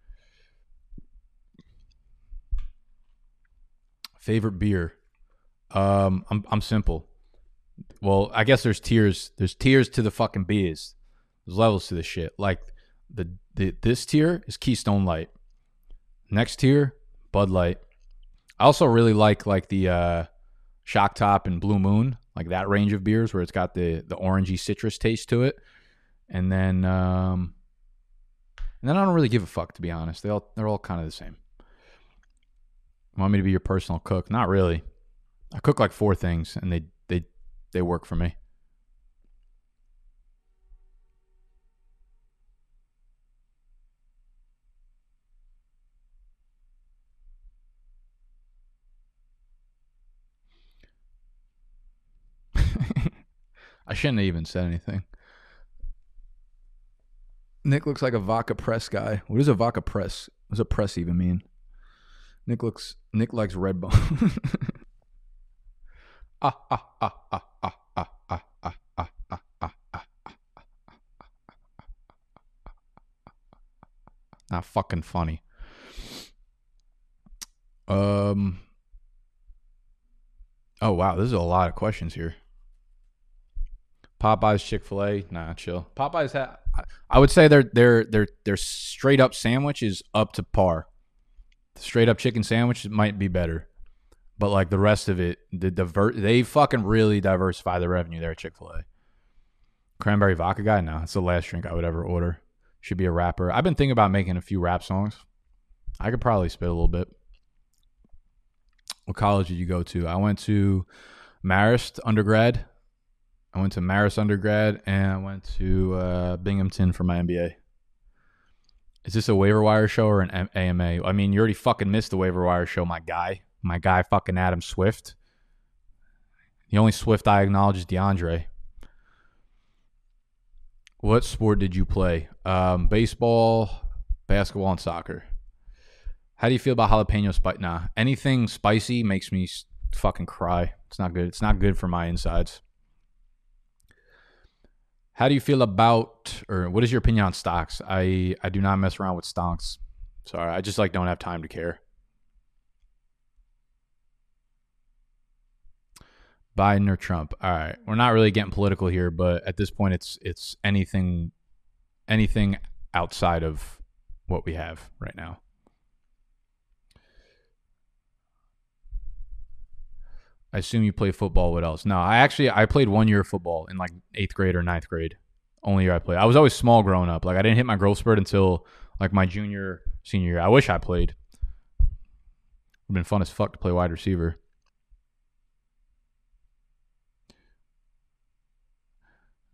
Favorite beer? I'm simple. Well, I guess there's tiers. There's tiers to the fucking beers. There's levels to this shit. Like this tier is Keystone Light. Next tier, Bud Light. I also really like the Shock Top and Blue Moon, like that range of beers where it's got the orangey citrus taste to it. And then I don't really give a fuck, to be honest. They're all kind of the same. Want me to be your personal cook? Not really. I cook like 4 things, and they work for me. I shouldn't have even said anything. Nick looks like a vodka press guy. What is a vodka press? What does a press even mean? Nick likes Red Bull. Not fucking funny. Oh wow, this is a lot of questions here. Popeyes, Chick-fil-A, nah, chill. Popeyes I would say their straight up sandwich is up to par. The straight up chicken sandwich might be better, but like the rest of it, they fucking really diversify the revenue there at Chick-fil-A. Cranberry vodka guy, no, it's the last drink I would ever order. Should be a rapper. I've been thinking about making a few rap songs. I could probably spit a little bit. What college did you go to? I went to Marist undergrad. And I went to Binghamton for my MBA. Is this a waiver wire show or an AMA? I mean, you already fucking missed the waiver wire show, my guy. My guy fucking Adam Swift. The only Swift I acknowledge is DeAndre. What sport did you play? Baseball, basketball, and soccer. How do you feel about jalapeno spice? Nah, anything spicy makes me fucking cry. It's not good. It's not good for my insides. How do you feel about, or what is your opinion on stocks? I do not mess around with stocks. Sorry, I just like don't have time to care. Biden or Trump? All right, we're not really getting political here, but at this point, it's anything outside of what we have right now. I assume you play football. What else? No, I played 1 year of football in like 8th grade or 9th grade. Only year I played. I was always small growing up. Like I didn't hit my growth spurt until like my senior year. I wish I played. Would have been fun as fuck to play wide receiver.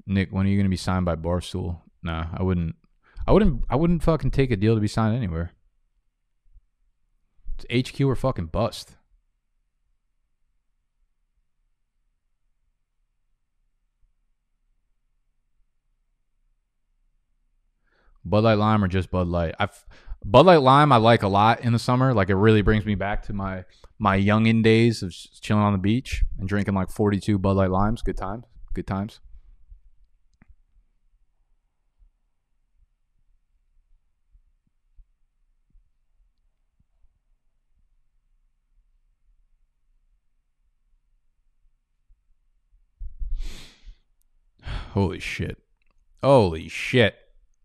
Nick, when are you gonna be signed by Barstool? Nah, I wouldn't. I wouldn't fucking take a deal to be signed anywhere. It's HQ or fucking bust. Bud Light Lime or just Bud Light? Bud Light Lime I like a lot in the summer. Like it really brings me back to my youngin' days of chilling on the beach and drinking like 42 Bud Light Limes. Good times. Good times. Holy shit. Holy shit.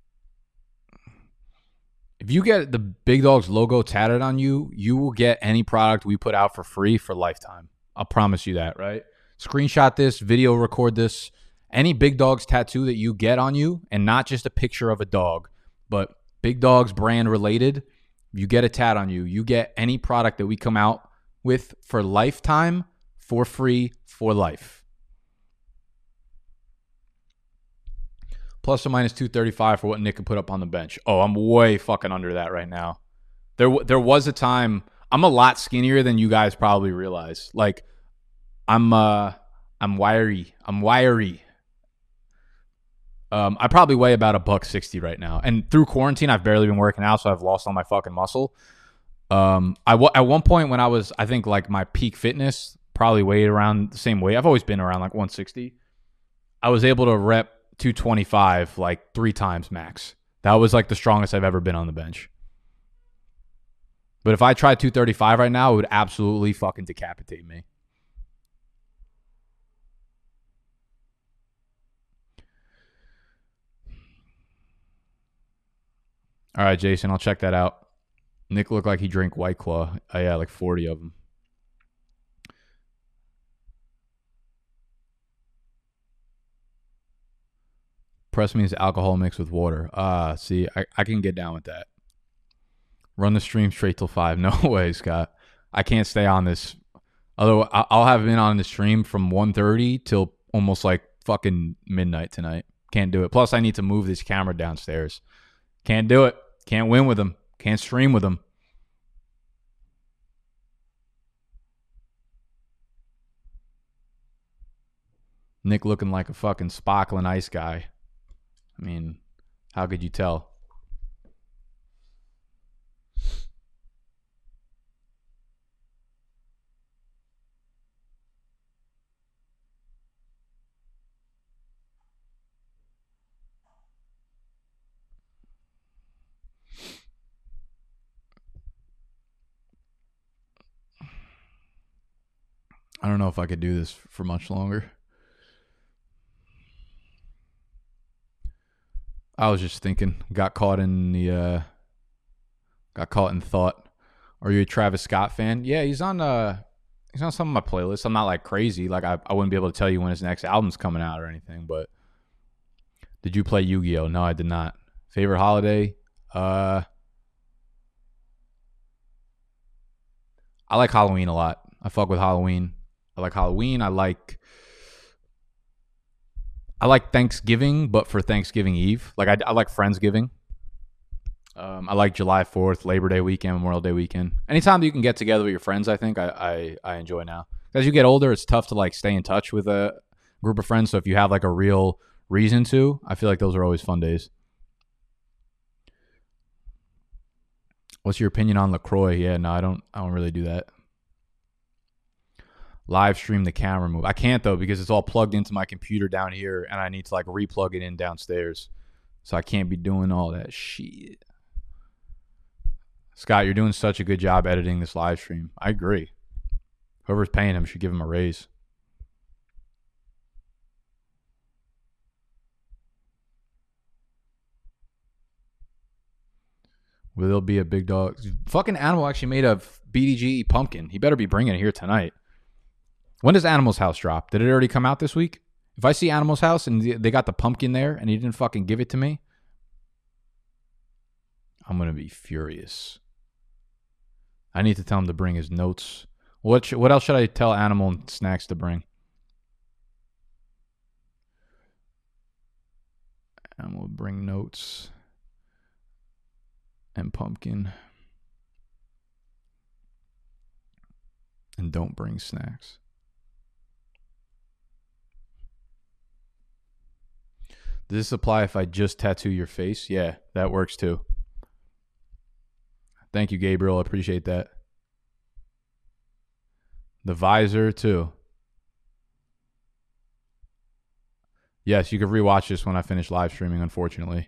If you get the Big Dogs logo tatted on you, you will get any product we put out for free for lifetime. I'll promise you that, right? Screenshot this, video record this. Any Big Dogs tattoo that you get on you, and not just a picture of a dog, but Big Dogs brand related, you get a tat on you. You get any product that we come out with for lifetime, for free, for life. Plus or minus 235 for what Nick could put up on the bench. Oh, I'm way fucking under that right now. There was a time I'm a lot skinnier than you guys probably realize. Like I'm wiry. I'm wiry. I probably weigh about $160 right now. And through quarantine, I've barely been working out, so I've lost all my fucking muscle. At one point when I was, I think like my peak fitness, probably weighed around the same weight. I've always been around like 160. I was able to rep 225 like 3 times max. That was like the strongest I've ever been on the bench. But if I tried 235 right now, it would absolutely fucking decapitate me. All right, Jason, I'll check that out. Nick looked like he drank White Claw. Yeah, like 40 of them. Press means alcohol mixed with water. See, I can get down with that. Run the stream straight till 5. No way, Scott. I can't stay on this. Although I'll have been on the stream from 1:30 till almost like fucking midnight tonight. Can't do it. Plus, I need to move this camera downstairs. Can't do it. Can't win with them. Can't stream with them. Nick looking like a fucking sparkling ice guy. I mean, how could you tell? I don't know if I could do this for much longer. I was just thinking, got caught in thought. Are you a Travis Scott fan? Yeah, he's on some of my playlists. I'm not like crazy. Like I wouldn't be able to tell you when his next album's coming out or anything, but did you play Yu-Gi-Oh? No, I did not. Favorite holiday? I like Halloween a lot. I fuck with Halloween. I like Halloween. I like Thanksgiving, but for Thanksgiving Eve. Like I like Friendsgiving. I like July 4th, Labor Day weekend, Memorial Day weekend. Anytime that you can get together with your friends, I think I enjoy now. As you get older, it's tough to like stay in touch with a group of friends. So if you have like a real reason to, I feel like those are always fun days. What's your opinion on LaCroix? Yeah, no, I don't really do that. Live stream the camera move. I can't though because it's all plugged into my computer down here and I need to like replug it in downstairs. So I can't be doing all that shit. Scott, you're doing such a good job editing this live stream. I agree. Whoever's paying him should give him a raise. Will there be a Big Dog? Fucking Animal actually made a BDG pumpkin. He better be bringing it here tonight. When does Animal's House drop? Did it already come out this week? If I see Animal's House and they got the pumpkin there and he didn't fucking give it to me, I'm going to be furious. I need to tell him to bring his notes. What else should I tell Animal and Snacks to bring? And we'll bring notes and pumpkin. And don't bring snacks. Does this apply if I just tattoo your face? Yeah, that works too. Thank you, Gabriel. I appreciate that. The visor too. Yes, you can rewatch this when I finish live streaming, unfortunately.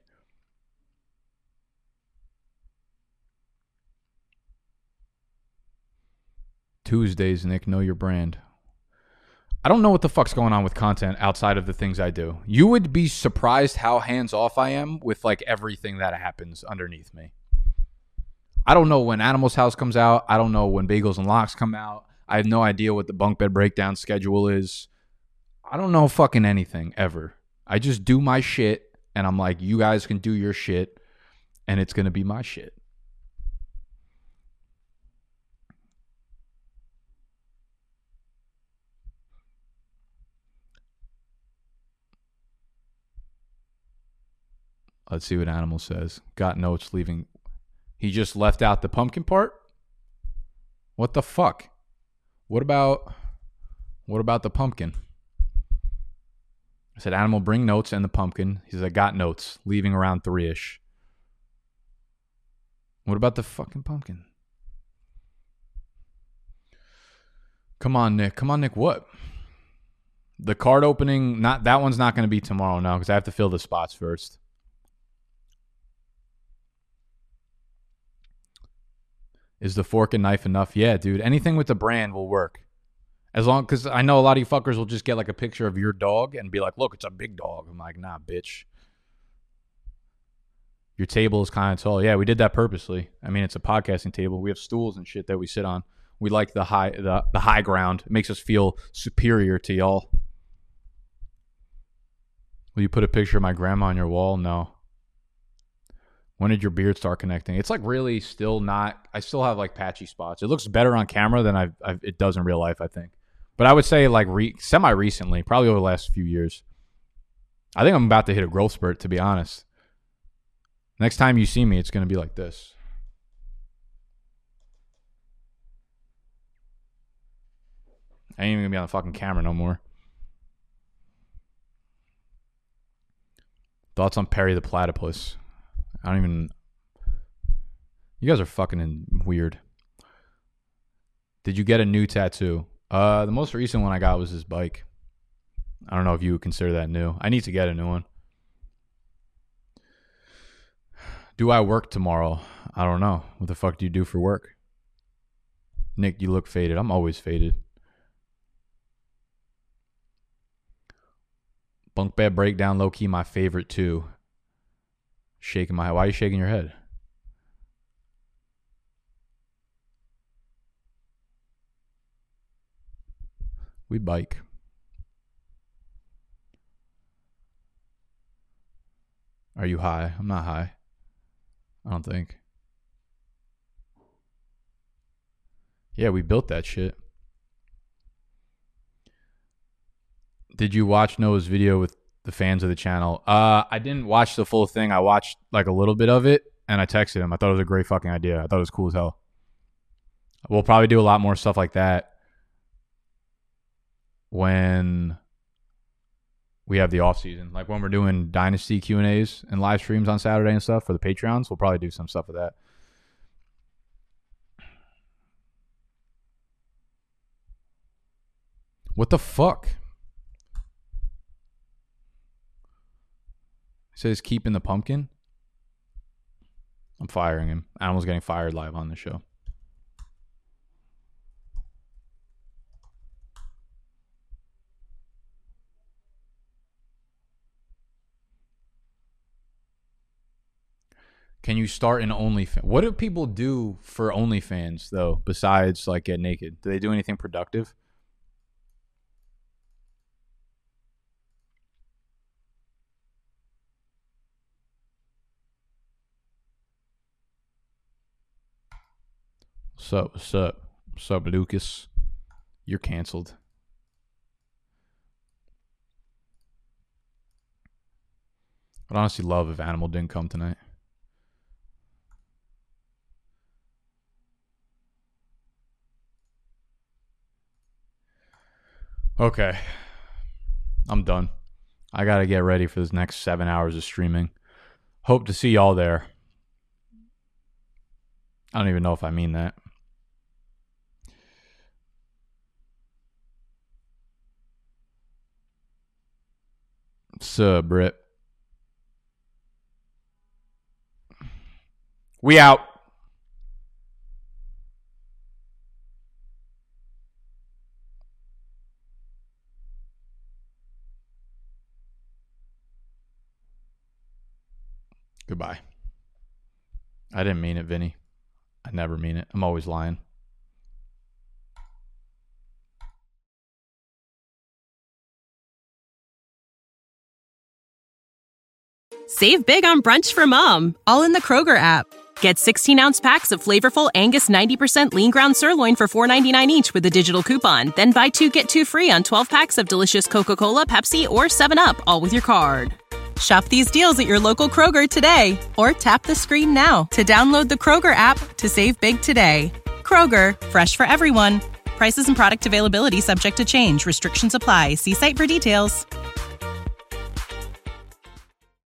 Tuesdays, Nick, know your brand. I don't know what the fuck's going on with content outside of the things I do. You would be surprised how hands off I am with like everything that happens underneath me. I don't know when Animals House comes out. I don't know when Bagels and Locks come out. I have no idea what the bunk bed breakdown schedule is. I don't know fucking anything ever. I just do my shit and I'm like, you guys can do your shit and it's going to be my shit. Let's see what Animal says. Got notes leaving. He just left out the pumpkin part? What the fuck? What about the pumpkin? I said, Animal, bring notes and the pumpkin. He said, I got notes. Leaving around 3-ish. What about the fucking pumpkin? Come on, Nick. Come on, Nick. What? The card opening, that one's not going to be tomorrow now because I have to fill the spots first. Is the fork and knife enough? Yeah, dude. Anything with the brand will work. As long, because I know a lot of you fuckers will just get like a picture of your dog and be like, look, it's a big dog. I'm like, nah, bitch. Your table is kind of tall. Yeah, we did that purposely. I mean, it's a podcasting table. We have stools and shit that we sit on. We like the high ground. It makes us feel superior to y'all. Will you put a picture of my grandma on your wall? No. When did your beard start connecting? It's like really still not. I still have like patchy spots. It looks better on camera than it does in real life, I think. But I would say like semi-recently, probably over the last few years. I think I'm about to hit a growth spurt, to be honest. Next time you see me, it's going to be like this. I ain't even going to be on the fucking camera no more. Thoughts on Perry the Platypus? I don't even... You guys are fucking weird. Did you get a new tattoo? The most recent one I got was this bike. I don't know if you would consider that new. I need to get a new one. Do I work tomorrow? I don't know. What the fuck do you do for work? Nick, you look faded. I'm always faded. Bunk bed breakdown, low key, my favorite too. Shaking my head. Why are you shaking your head? We bike. Are you high? I'm not high. I don't think. Yeah, we built that shit. Did you watch Noah's video with the fans of the channel? I didn't watch the full thing. I watched like a little bit of it and I texted him. I thought it was a great fucking idea. I thought it was cool as hell. We'll probably do a lot more stuff like that when we have the off season. Like when we're doing Dynasty Q&As and live streams on Saturday and stuff for the Patreons, we'll probably do some stuff with that. What the fuck? It says keeping the pumpkin. I'm firing him. Animal's getting fired live on the show. Can you start an OnlyFans? What do people do for OnlyFans though, besides like get naked? Do they do anything productive? What's up? What's up? What's up, Lucas? You're canceled. I'd honestly love if Animal didn't come tonight. Okay. I'm done. I got to get ready for this next 7 hours of streaming. Hope to see y'all there. I don't even know if I mean that. Sup, Brit? We out. Goodbye. I didn't mean it, Vinny. I never mean it. I'm always lying. Save big on brunch for mom, all in the Kroger app. Get 16-ounce packs of flavorful Angus 90% lean ground sirloin for $4.99 each with a digital coupon. Then buy 2, get 2 free on 12 packs of delicious Coca-Cola, Pepsi, or 7-Up, all with your card. Shop these deals at your local Kroger today, or tap the screen now to download the Kroger app to save big today. Kroger, fresh for everyone. Prices and product availability subject to change. Restrictions apply. See site for details.